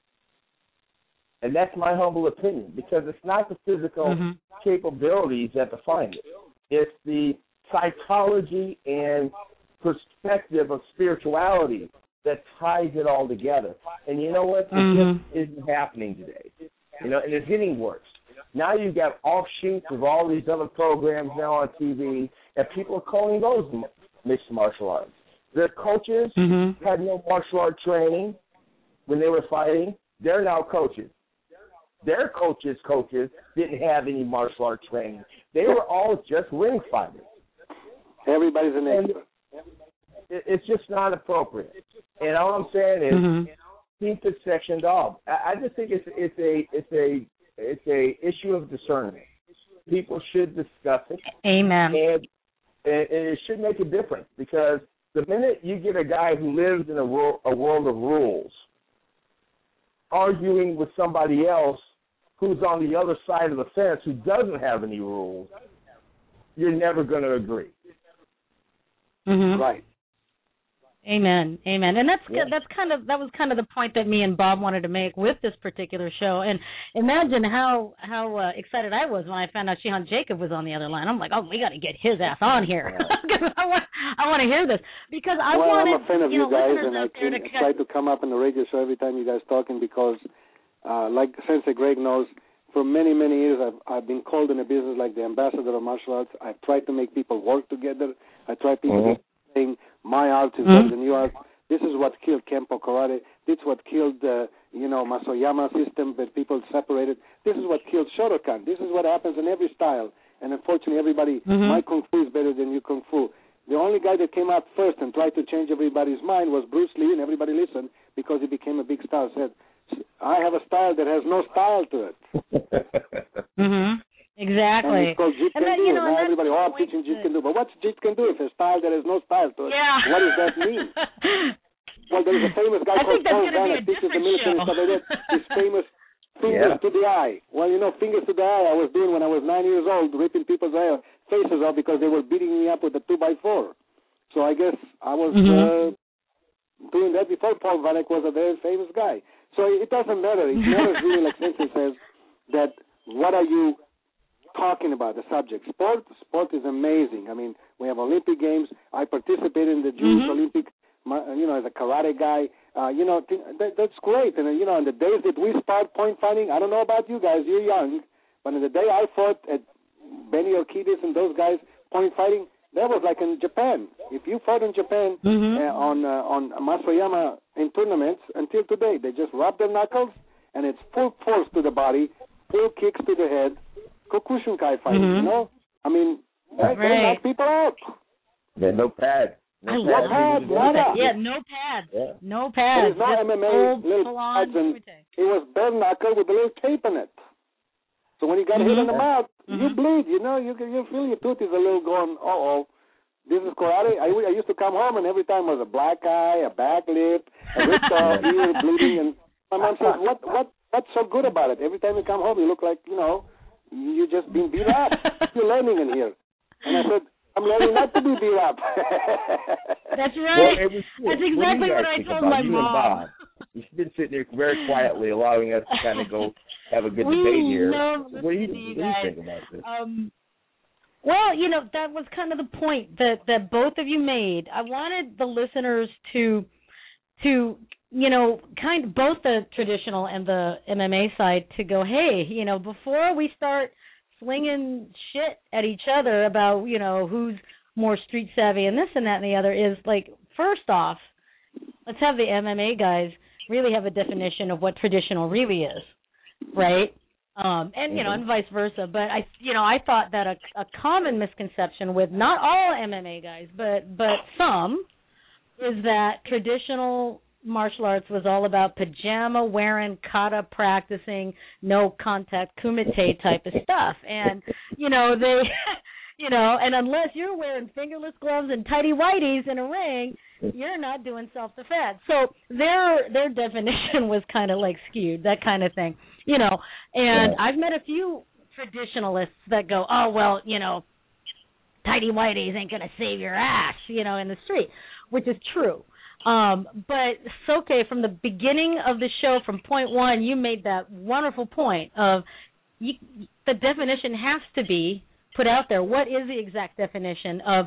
And that's my humble opinion, because it's not the physical capabilities that define it. It's the psychology and perspective of spirituality that ties it all together. And you know what? It just isn't happening today. And it's getting worse. Now you've got offshoots of all these other programs now on TV, and people are calling those mixed martial arts. Their coaches had no martial art training when they were fighting. They're now coaches. Their coaches didn't have any martial art training. They were all just ring fighters. Everybody's an expert. It's just not appropriate. And all I'm saying is, keep it sectioned off. I just think it's a issue of discernment. People should discuss it. Amen. And it should make a difference, because the minute you get a guy who lives in a world of rules arguing with somebody else who's on the other side of the fence who doesn't have any rules, you're never going to agree. Right. Amen. And that was kind of the point that me and Bob wanted to make with this particular show. And imagine how excited I was when I found out Shihan Jacob was on the other line. I'm like, we got to get his ass on here. I want to hear this, because I'm a fan of you guys, and I try to come up on the radio show every time you guys talking, because like Sensei Greg knows, for many, many years I've been called in a business like the ambassador of martial arts. I've tried to make people work together. I try people saying my art is better than your art. This is what killed Kempo Karate. This is what killed Masoyama system, that people separated. This is what killed Shotokan. This is what happens in every style. And unfortunately, everybody, my Kung Fu is better than your Kung Fu. The only guy that came out first and tried to change everybody's mind was Bruce Lee, and everybody listened because he became a big star. Said, I have a style that has no style to it. Exactly. And it's called Jeet Kune Do. Now everybody, I'm teaching Jeet Kune Do. But what's Jeet Kune Do if a style that has no style to it? Yeah. What does that mean? Well, there's a famous guy called Paul Van that teaches the military stuff like that. His famous fingers to the eye. Well, fingers to the eye I was doing when I was 9 years old, ripping people's faces off because they were beating me up with a 2x4. So I guess I was doing that before Paul Vanek was a very famous guy. So it doesn't matter. It matters really, like Sensei says, that what are you talking about, the subject. Sport is amazing. I mean, we have Olympic Games. I participated in the Jewish Olympic, as a karate guy. That's great. And, in the days that we start point fighting, I don't know about you guys, you're young, but in the day I fought at Benny Urquidez and those guys point fighting, that was like in Japan. If you fought in Japan on Masoyama in tournaments, until today, they just rub their knuckles, and it's full force to the body, full kicks to the head, Kokushinkai fighting, I mean, they knock people out. Yeah, no pad. No pad. Yeah, no pads. Yeah. No pads. It's not MMA, little pads, and it was bare knuckle with a little tape in it. So when you got hit in the mouth, you bleed, you feel your tooth is a little going, this is karate. I used to come home, and every time was a black eye, a back lip, a ripped off ear bleeding, and my mom says, what's so good about it? Every time you come home, you look like, you just been beat up. You're learning in here. And I said, I'm learning not to be beat up. That's right. That's exactly what I told my mom. You've been sitting there very quietly, allowing us to kind of go have a good debate here. What do you think about this? Well, that was kind of the point that both of you made. I wanted the listeners to kind of both the traditional and the MMA side to go, hey, before we start slinging shit at each other about, who's more street savvy and this and that and the other, is like, first off, let's have the MMA guys really have a definition of what traditional really is, right? And vice versa. But I thought that a common misconception with not all MMA guys, but some, is that traditional martial arts was all about pajama wearing, kata practicing, no contact kumite type of stuff. And they and unless you're wearing fingerless gloves and tighty whities in a ring, you're not doing self-defense. So their definition was kind of like skewed, that kind of thing. And I've met a few traditionalists that go, oh, well, tighty whities ain't going to save your ass, in the street, which is true. But Soke, from the beginning of the show, from point one, you made that wonderful point of the definition has to be put out there. What is the exact definition of,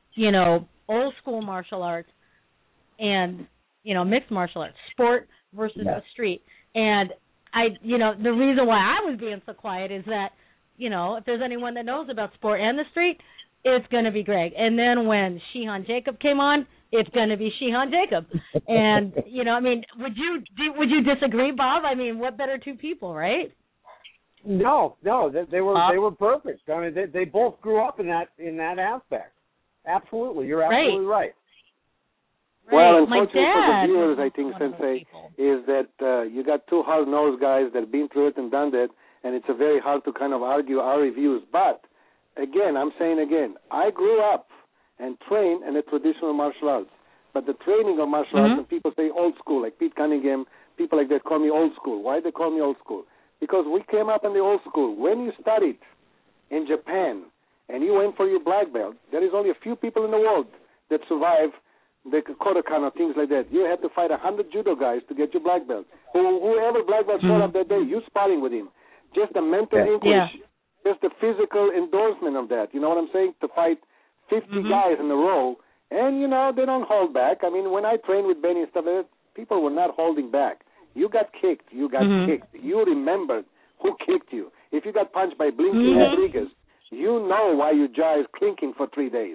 old school martial arts and, mixed martial arts, sport versus the street? And the reason why I was being so quiet is that, if there's anyone that knows about sport and the street, it's going to be Greg. And then when Shihan Jacob came on, it's going to be Shihan Jacob. And, would you disagree, Bob? I mean, what better two people, right? No, they were perfect. I mean, they both grew up in that aspect. Absolutely, you're absolutely right. Well, unfortunately for the viewers, I think, Sensei, is that you got two hard-nosed guys that have been through it and done that, and it's very hard to kind of argue our reviews. But, again, I'm saying again, I grew up and trained in the traditional martial arts. But the training of martial arts, and people say old school, like Pete Cunningham, people like that call me old school. Why do they call me old school? Because we came up in the old school. When you studied in Japan and you went for your black belt, there is only a few people in the world that survive the Kodokan or things like that. You had to fight 100 judo guys to get your black belt. Whoever black belt showed up that day, you sparring with him. Just a mental inquiry, just a physical endorsement of that. You know what I'm saying? To fight 50 guys in a row. And, they don't hold back. I mean, when I trained with Benny and stuff like that, people were not holding back. You got kicked. You got kicked. You remembered who kicked you. If you got punched by Blinky Rodriguez, you know why your jaw is clinking for 3 days.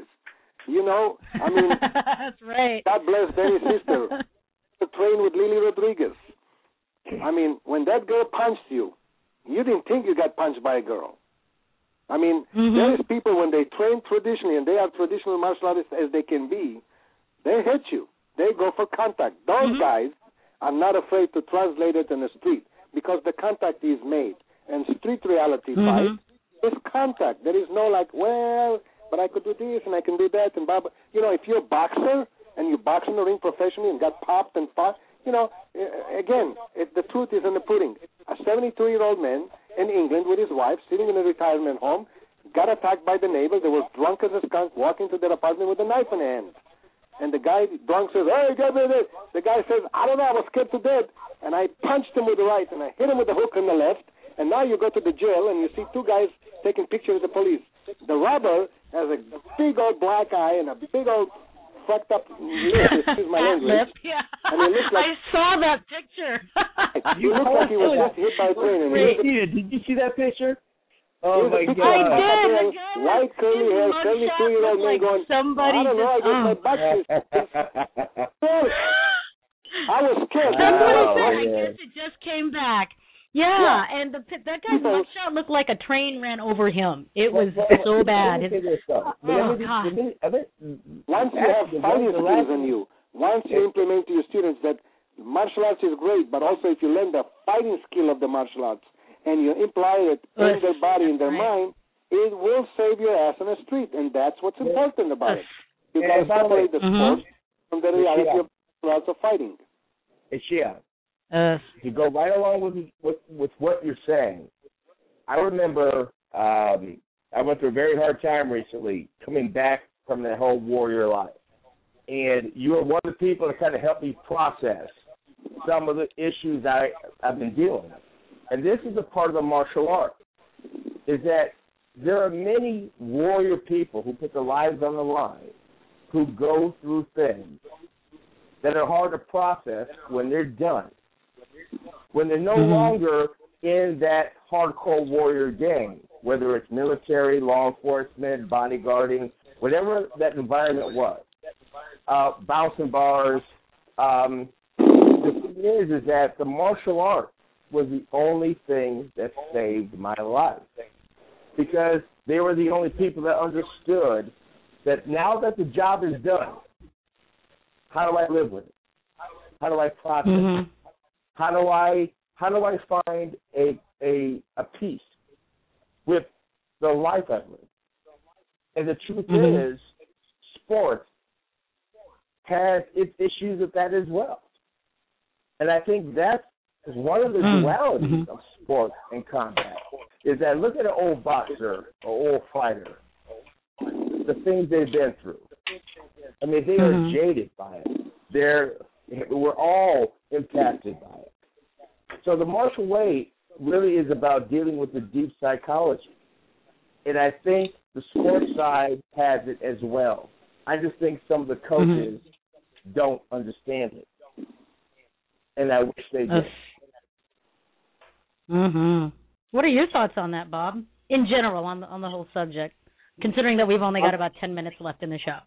I mean, that's right. God bless Benny's sister. To train with Lily Rodriguez. I mean, when that girl punched you, you didn't think you got punched by a girl. I mean, there is people when they train traditionally and they are traditional martial artists as they can be, they hit you. They go for contact. Those guys are not afraid to translate it in the street because the contact is made. And street reality fight is contact. There is no but I could do this and I can do that. And if you're a boxer and you box in the ring professionally and got popped and fought, again, the truth is in the pudding. A 72-year-old man in England with his wife sitting in a retirement home got attacked by the neighbor that was drunk as a skunk walking to their apartment with a knife in hand. And the guy, drunk, says, hey, get me this. The guy says, I don't know, I was scared to death. And I punched him with the right and I hit him with the hook in the left. And now you go to the jail and you see two guys taking pictures of the police. The robber has a big old black eye and a big old fucked up lip, excuse my language. And he looks like, I saw that picture. You look like he was just hit by a train. Did you see that picture? Oh my God! I did. White curly hair, 72-year-old man going. Somebody I don't know. I guess my butt is. I was scared. That's what I said. I guess it just came back. Yeah, and that guy's mugshot looked like a train ran over him. It was so bad. Once you have fighting skills in you, once you implement to your students that martial arts is great, but also if you learn the fighting skill of the martial arts and you imply it in their body, in their mind, it will save your ass on the street, and that's what's important about it. You got to separate the sport from the reality of martial arts of fighting. To go right along with what you're saying, I remember I went through a very hard time recently coming back from that whole warrior life. And you were one of the people that kind of helped me process some of the issues I've been dealing with. And this is a part of the martial art, is that there are many warrior people who put their lives on the line, who go through things that are hard to process when they're done, when they're no longer in that hardcore warrior gang, whether it's military, law enforcement, bodyguarding, whatever that environment was, bouncing bars. The thing is that the martial arts was the only thing that saved my life, because they were the only people that understood that now that the job is done, how do I live with it? How do I process it? How do I find a peace with the life I've lived? And the truth is, sports has its issues with that as well. And I think that's one of the dualities of sport and combat, is that look at an old boxer or old fighter, the things they've been through. I mean, they are jaded by it. We're all impacted by it. So the martial way really is about dealing with the deep psychology. And I think the sports side has it as well. I just think some of the coaches don't understand it. And I wish they did. What are your thoughts on that, Bob? In general, on the whole subject, considering that we've only got about 10 minutes left in the show.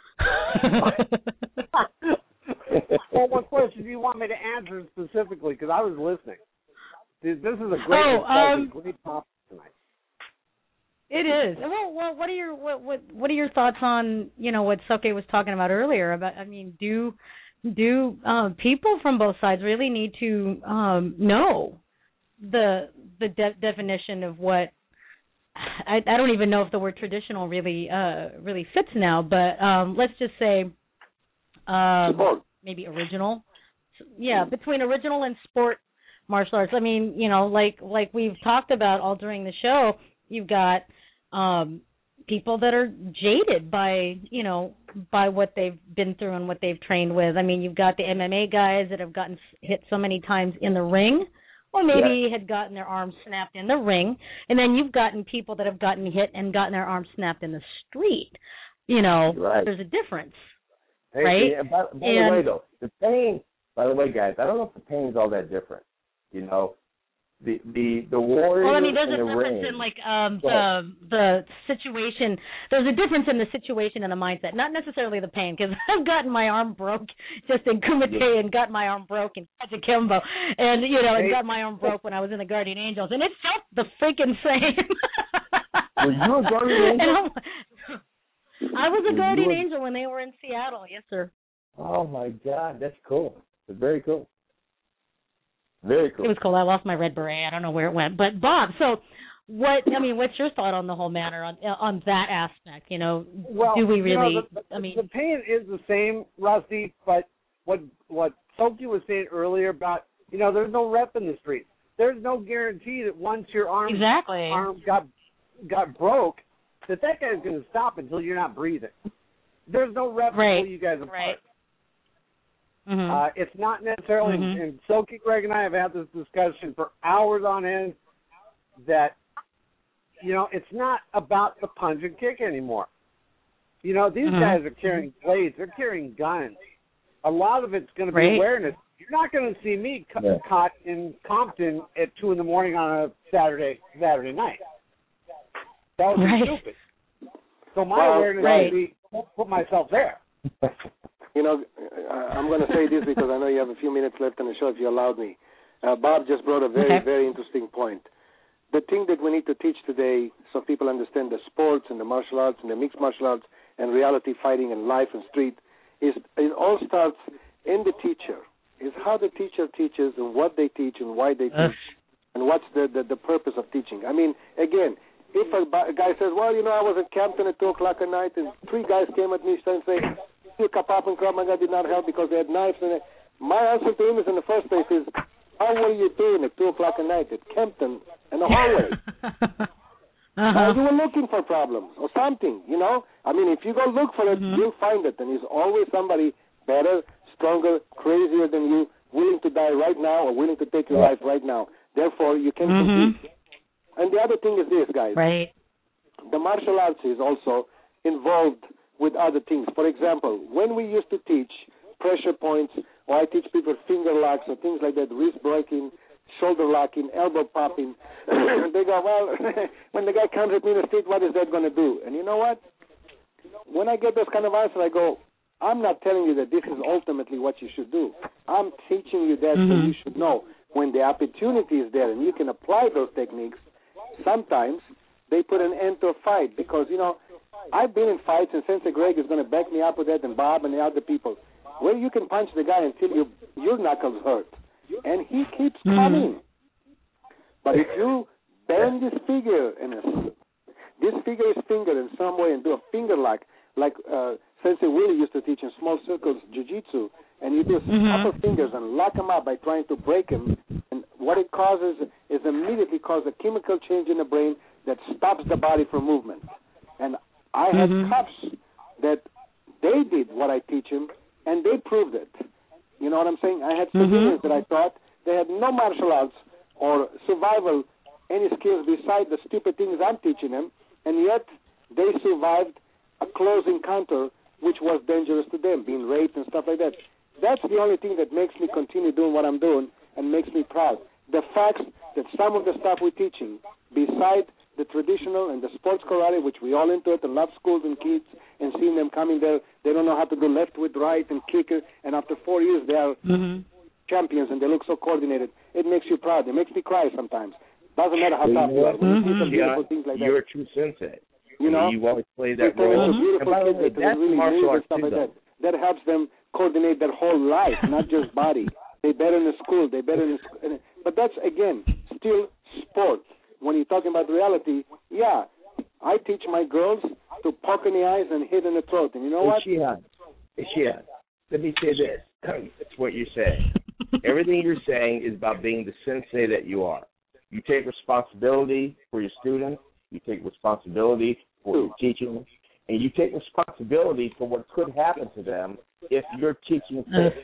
Well, what question do you want me to answer specifically? Because I was listening. This is a great topic tonight. It is. Well, what are your thoughts on what Soke was talking about earlier? About, I mean, do people from both sides really need to know the definition of what? I don't even know if the word traditional really fits now, but let's just say maybe original. Yeah, between original and sport martial arts. I mean, like we've talked about all during the show, you've got people that are jaded by what they've been through and what they've trained with. I mean, you've got the MMA guys that have gotten hit so many times in the ring, or maybe had gotten their arms snapped in the ring, and then you've gotten people that have gotten hit and gotten their arms snapped in the street. There's a difference, right? Yeah, by the way, though, the pain. By the way, guys, I don't know if the pain's all that different. The warrior. Well, I mean, there's a the difference ring. in the situation. There's a difference in the situation and the mindset, not necessarily the pain. Because I've gotten my arm broke just in Kumite and got my arm broke in Kachikembo, and and got my arm broke when I was in the Guardian Angels, and it felt the freaking same. Were you a Guardian Angel? I was a Guardian Angel when they were in Seattle. Yes, sir. Oh my God, that's cool. It's very cool. Very cool. It was cool. I lost my red beret. I don't know where it went. But Bob, so what's your thought on the whole matter on that aspect? Well, do we really? The pain is the same, Rusty. But what Sophie was saying earlier about there's no rep in the street. There's no guarantee that once your arm got broke, that guy's going to stop until you're not breathing. There's no rep until you guys are apart. It's not necessarily, and Soki, Greg, and I have had this discussion for hours on end, that, it's not about the punch and kick anymore. These guys are carrying blades. They're carrying guns. A lot of it's going to be awareness. You're not going to see me caught in Compton at 2 a.m. on a Saturday night. That would be stupid. So my awareness would be, put myself there. I'm going to say this because I know you have a few minutes left in the show, if you allowed me. Bob just brought a very interesting point. The thing that we need to teach today, so people understand the sports and the martial arts and the mixed martial arts and reality fighting and life and street, is it all starts in the teacher. Is how the teacher teaches and what they teach and why they teach and what's the purpose of teaching. I mean, again, if a guy says, well, I was in Campton at 2 o'clock at night and 3 guys came at me and said, Kapap and Krav Maga did not help because they had knives in it. My answer to him is in the first place is, how were you doing at 2 o'clock at night at Kempton in the hallway? You were looking for problems or something, I mean, if you go look for it, you'll find it. And there's always somebody better, stronger, crazier than you, willing to die right now or willing to take your life right now. Therefore, you can compete. And the other thing is this, guys. Right. the martial arts is also involved with other things. For example, when we used to teach pressure points, or I teach people finger locks or things like that, wrist breaking, shoulder locking, elbow popping, they go, well, when the guy comes at me in the street, what is that going to do? And you know what? When I get those kind of answers, I go, I'm not telling you that this is ultimately what you should do. I'm teaching you that so you should know when the opportunity is there and you can apply those techniques. Sometimes they put an end to a fight because, you know, I've been in fights, and Sensei Greg is going to back me up with that, and Bob and the other people, where you can punch the guy until your knuckles hurt, and he keeps coming. But if you bend this figure this figure is finger in some way and do a finger lock, like Sensei Willie used to teach in small circles jiu-jitsu, and you do upper fingers and lock them up by trying to break them, and what it causes is immediately cause a chemical change in the brain that stops the body from movement. And I had cops that they did what I teach them, and they proved it. You know what I'm saying? I had civilians that I taught, they had no martial arts or survival, any skills beside the stupid things I'm teaching them, and yet they survived a close encounter which was dangerous to them, being raped and stuff like that. That's the only thing that makes me continue doing what I'm doing and makes me proud. The fact that some of the stuff we're teaching, beside the traditional and the sports karate, which we all into it and love schools and kids, and seeing them coming there, they don't know how to go left with right and kick it, and after 4 years they are champions and they look so coordinated. It makes you proud. It makes me cry sometimes. Doesn't matter how tough you are. When you see some beautiful things like You're that. a true sensei. You know, you always play that role. And by the way, that's really martial arts stuff too, like though. that helps them coordinate their whole life, not just body. They better in the school. They better in the but that's, again, still sport. When you're talking about reality, yeah, I teach my girls to poke in the eyes and hit in the throat. And you know what? Ishia, let me say this. It's what you're saying. Everything you're saying is about being the sensei that you are. You take responsibility for your students. You take responsibility for your teaching. And you take responsibility for what could happen to them if you're teaching things.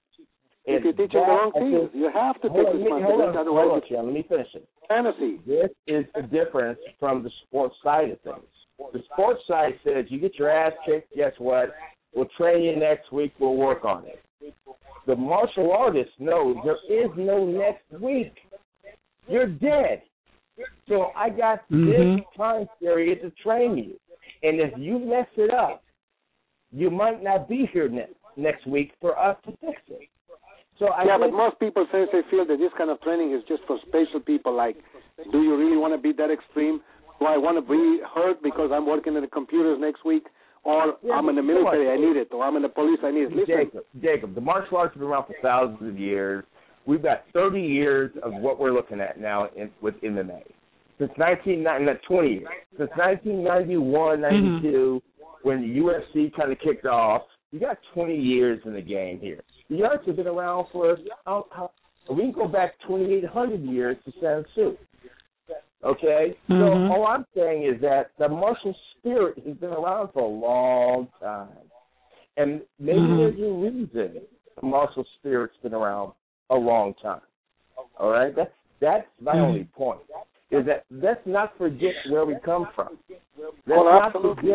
If you're teaching the wrong things, you have to take responsibility. Hold on, let me finish it. Fantasy. This is the difference from the sports side of things. The sports side says you get your ass kicked, guess what? We'll train you next week, we'll work on it. The martial artist knows there is no next week. You're dead. So I got this time period to train you. And if you mess it up, you might not be here next week for us to fix it. So but most people say they feel that this kind of training is just for special people. Like, do you really want to be that extreme? Do I want to be hurt because I'm working in the computers next week? Or I'm in the military, I need it. Or I'm in the police, I need it. Listen. Jacob, the martial arts have been around for thousands of years. We've got 30 years of what we're looking at now with MMA. Since 20 years. Since 1991, 92, when the UFC kind of kicked off, you got 20 years in the game here. The arts have been around for, we can go back 2,800 years to Sun Tzu. Okay? So all I'm saying is that the martial spirit has been around for a long time. And maybe there's a reason the martial spirit's been around a long time. All right? That's my only point. Is that let's not forget where we come from. Let's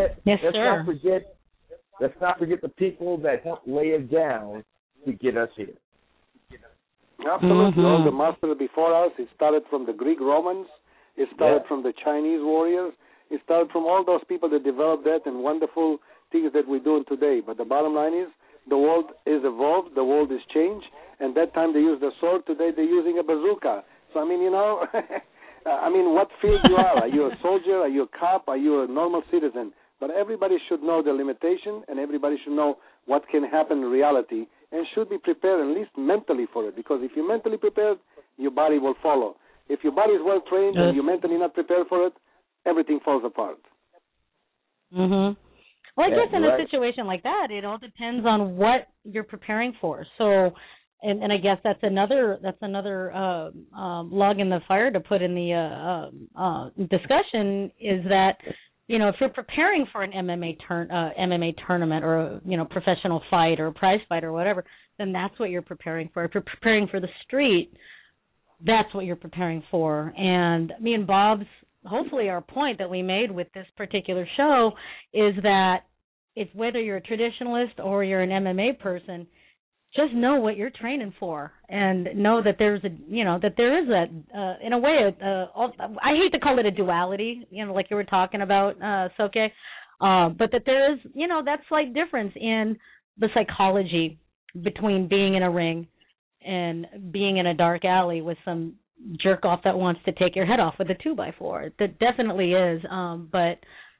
not forget the people that helped lay it down to get us here. Absolutely. All the masters before us, it started from the Greek Romans, it started from the Chinese warriors, it started from all those people that developed that and wonderful things that we're doing today. But the bottom line is the world is evolved, the world is changed, and that time they used a sword, today they're using a bazooka. So, I mean, you know, what field you are. Are you a soldier? Are you a cop? Are you a normal citizen? But everybody should know the limitation, and everybody should know what can happen in reality, and should be prepared at least mentally for it. Because if you're mentally prepared, your body will follow. If your body is well trained and you're mentally not prepared for it, everything falls apart. Well, I guess in a situation like that, it all depends on what you're preparing for. So, and I guess that's another log in the fire to put in the discussion is that, you know, if you're preparing for an MMA tournament or a, professional fight or a prize fight or whatever, then that's what you're preparing for. If you're preparing for the street, that's what you're preparing for. And me and Bob's hopefully our point that we made with this particular show is that it's whether you're a traditionalist or you're an MMA person, just know what you're training for, and know that there's in a way, I hate to call it a duality, like you were talking about, Soke, but that there is, that slight difference in the psychology between being in a ring and being in a dark alley with some jerk off that wants to take your head off with a 2x4. That definitely is. But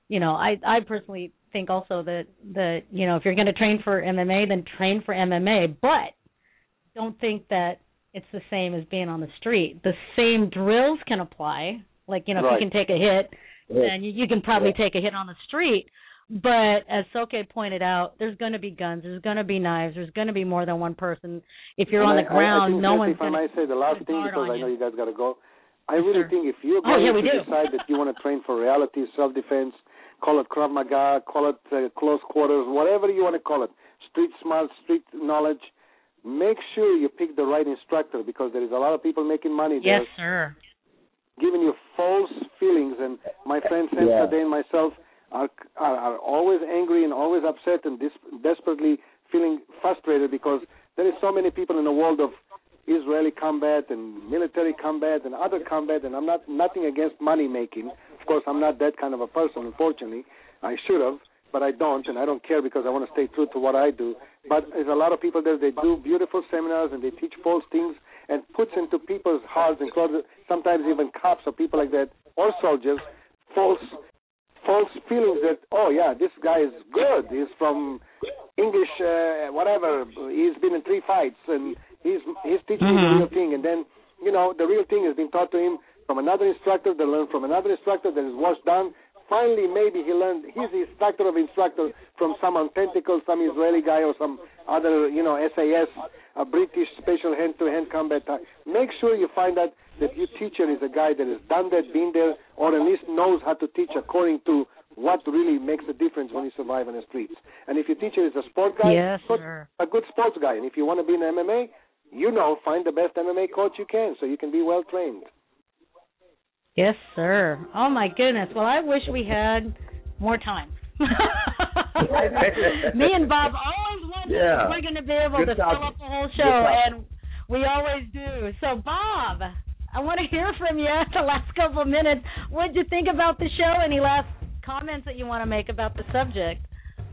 I personally think also that if you're going to train for MMA, then train for MMA. But don't think that it's the same as being on the street. The same drills can apply. Like if you can take a hit, then you can probably take a hit on the street. But as Soke pointed out, there's going to be guns, there's going to be knives, there's going to be more than one person. If you're on the ground, no one's going to. If I might say the last thing, because I know you guys got to go. I really think if you're going to decide that you want to train for reality, self-defense, call it Krav Maga, call it close quarters, whatever you want to call it, street smart, street knowledge, make sure you pick the right instructor, because there is a lot of people making money there. Yes, sir. Giving you false feelings. And my friend Sensa Day and myself are always angry and always upset and desperately feeling frustrated, because there is so many people in the world of Israeli combat and military combat and other combat, and I'm nothing against money making. Of course, I'm not that kind of a person, unfortunately. I should have, but I don't, and I don't care, because I want to stay true to what I do. But there's a lot of people there, they do beautiful seminars and they teach false things and puts into people's hearts and clothes, sometimes even cops or people like that, or soldiers, false feelings that, oh yeah, this guy is good, he's from English, whatever, he's been in 3 fights and he's teaching you the real thing. And then, the real thing has been taught to him from another instructor, that learned from another instructor, that is washed down. Finally, maybe he learned his instructor of instructor from some authentical, some Israeli guy or some other, SAS, a British special hand-to-hand combat. Make sure you find out that your teacher is a guy that has done that, been there, or at least knows how to teach according to what really makes a difference when you survive on the streets. And if your teacher is a sport guy, a good sports guy. And if you want to be in MMA, find the best MMA coach you can, so you can be well trained. Yes, sir. Oh, my goodness. Well, I wish we had more time. Me and Bob always wonder if we're going to be able to fill up the whole show, and we always do. So, Bob, I want to hear from you the last couple of minutes. What did you think about the show? Any last comments that you want to make about the subject?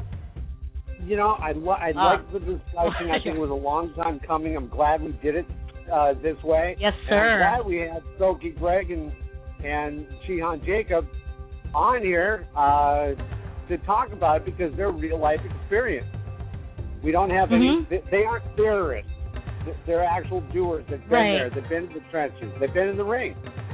I like the discussion. I think it was a long time coming. I'm glad we did it this way. Yes, sir. And I'm glad we had Soke Greg and Shihan Jacob on here to talk about it, because they're real life experience. We don't have any. They aren't theorists. They're actual doers. They've been there. They've been in the trenches. They've been in the ring.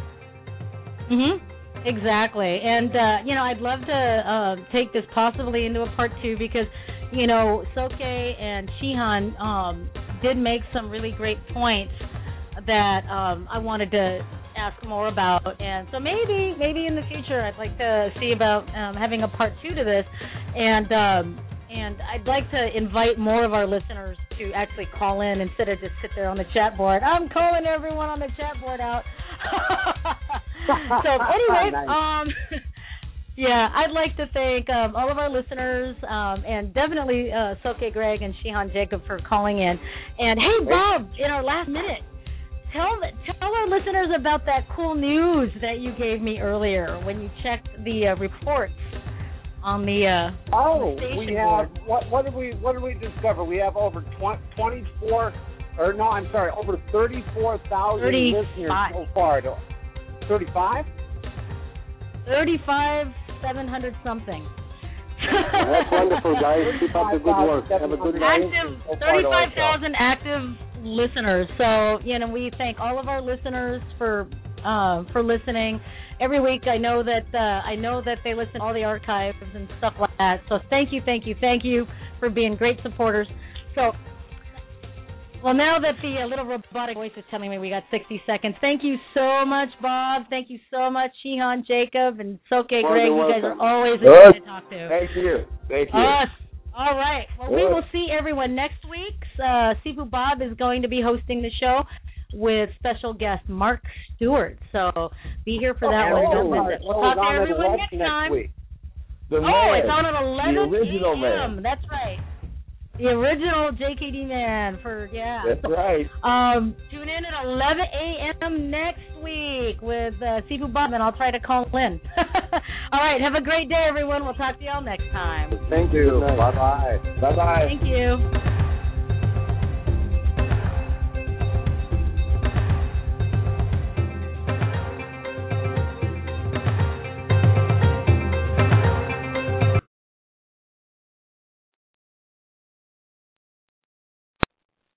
Exactly. And I'd love to take this possibly into a part 2, because Soke and Shihan did make some really great points that I wanted to ask more about, and so maybe in the future I'd like to see about having a part 2 to this, and I'd like to invite more of our listeners to actually call in instead of just sit there on the chat board. I'm calling everyone on the chat board out. So anyway, I'd like to thank all of our listeners, and definitely Soke Greg and Shihan Jacob for calling in. And hey, Bob, in our last minute, tell our listeners about that cool news that you gave me earlier when you checked the reports on the station we have board. What did we discover? We have over 34,000 listeners so far. 35? 700 something. That's wonderful, guys. Keep up the good work. Have a good night. 35,000 active listeners. So, we thank all of our listeners for listening every week. I know that they listen to all the archives and stuff like that. So thank you for being great supporters. So, well, now that the little robotic voice is telling me we got 60 seconds, thank you so much, Bob. Thank you so much, Shihan Jacob and Soke Greg. You guys are always good to talk to. Thank you. All right. Well, we will see everyone next week. Sifu Bob is going to be hosting the show. with special guest Mark Stewart. So be here for that one. Don't miss it. We'll talk to everyone next time. The man, it's on at 11 the original p.m. man. That's right. The original JKD man That's right. Tune in at 11 a.m. next week with Sifu Bob, and I'll try to call in. All right, have a great day, everyone. We'll talk to y'all next time. Thank you. Bye-bye. Bye-bye. Thank you.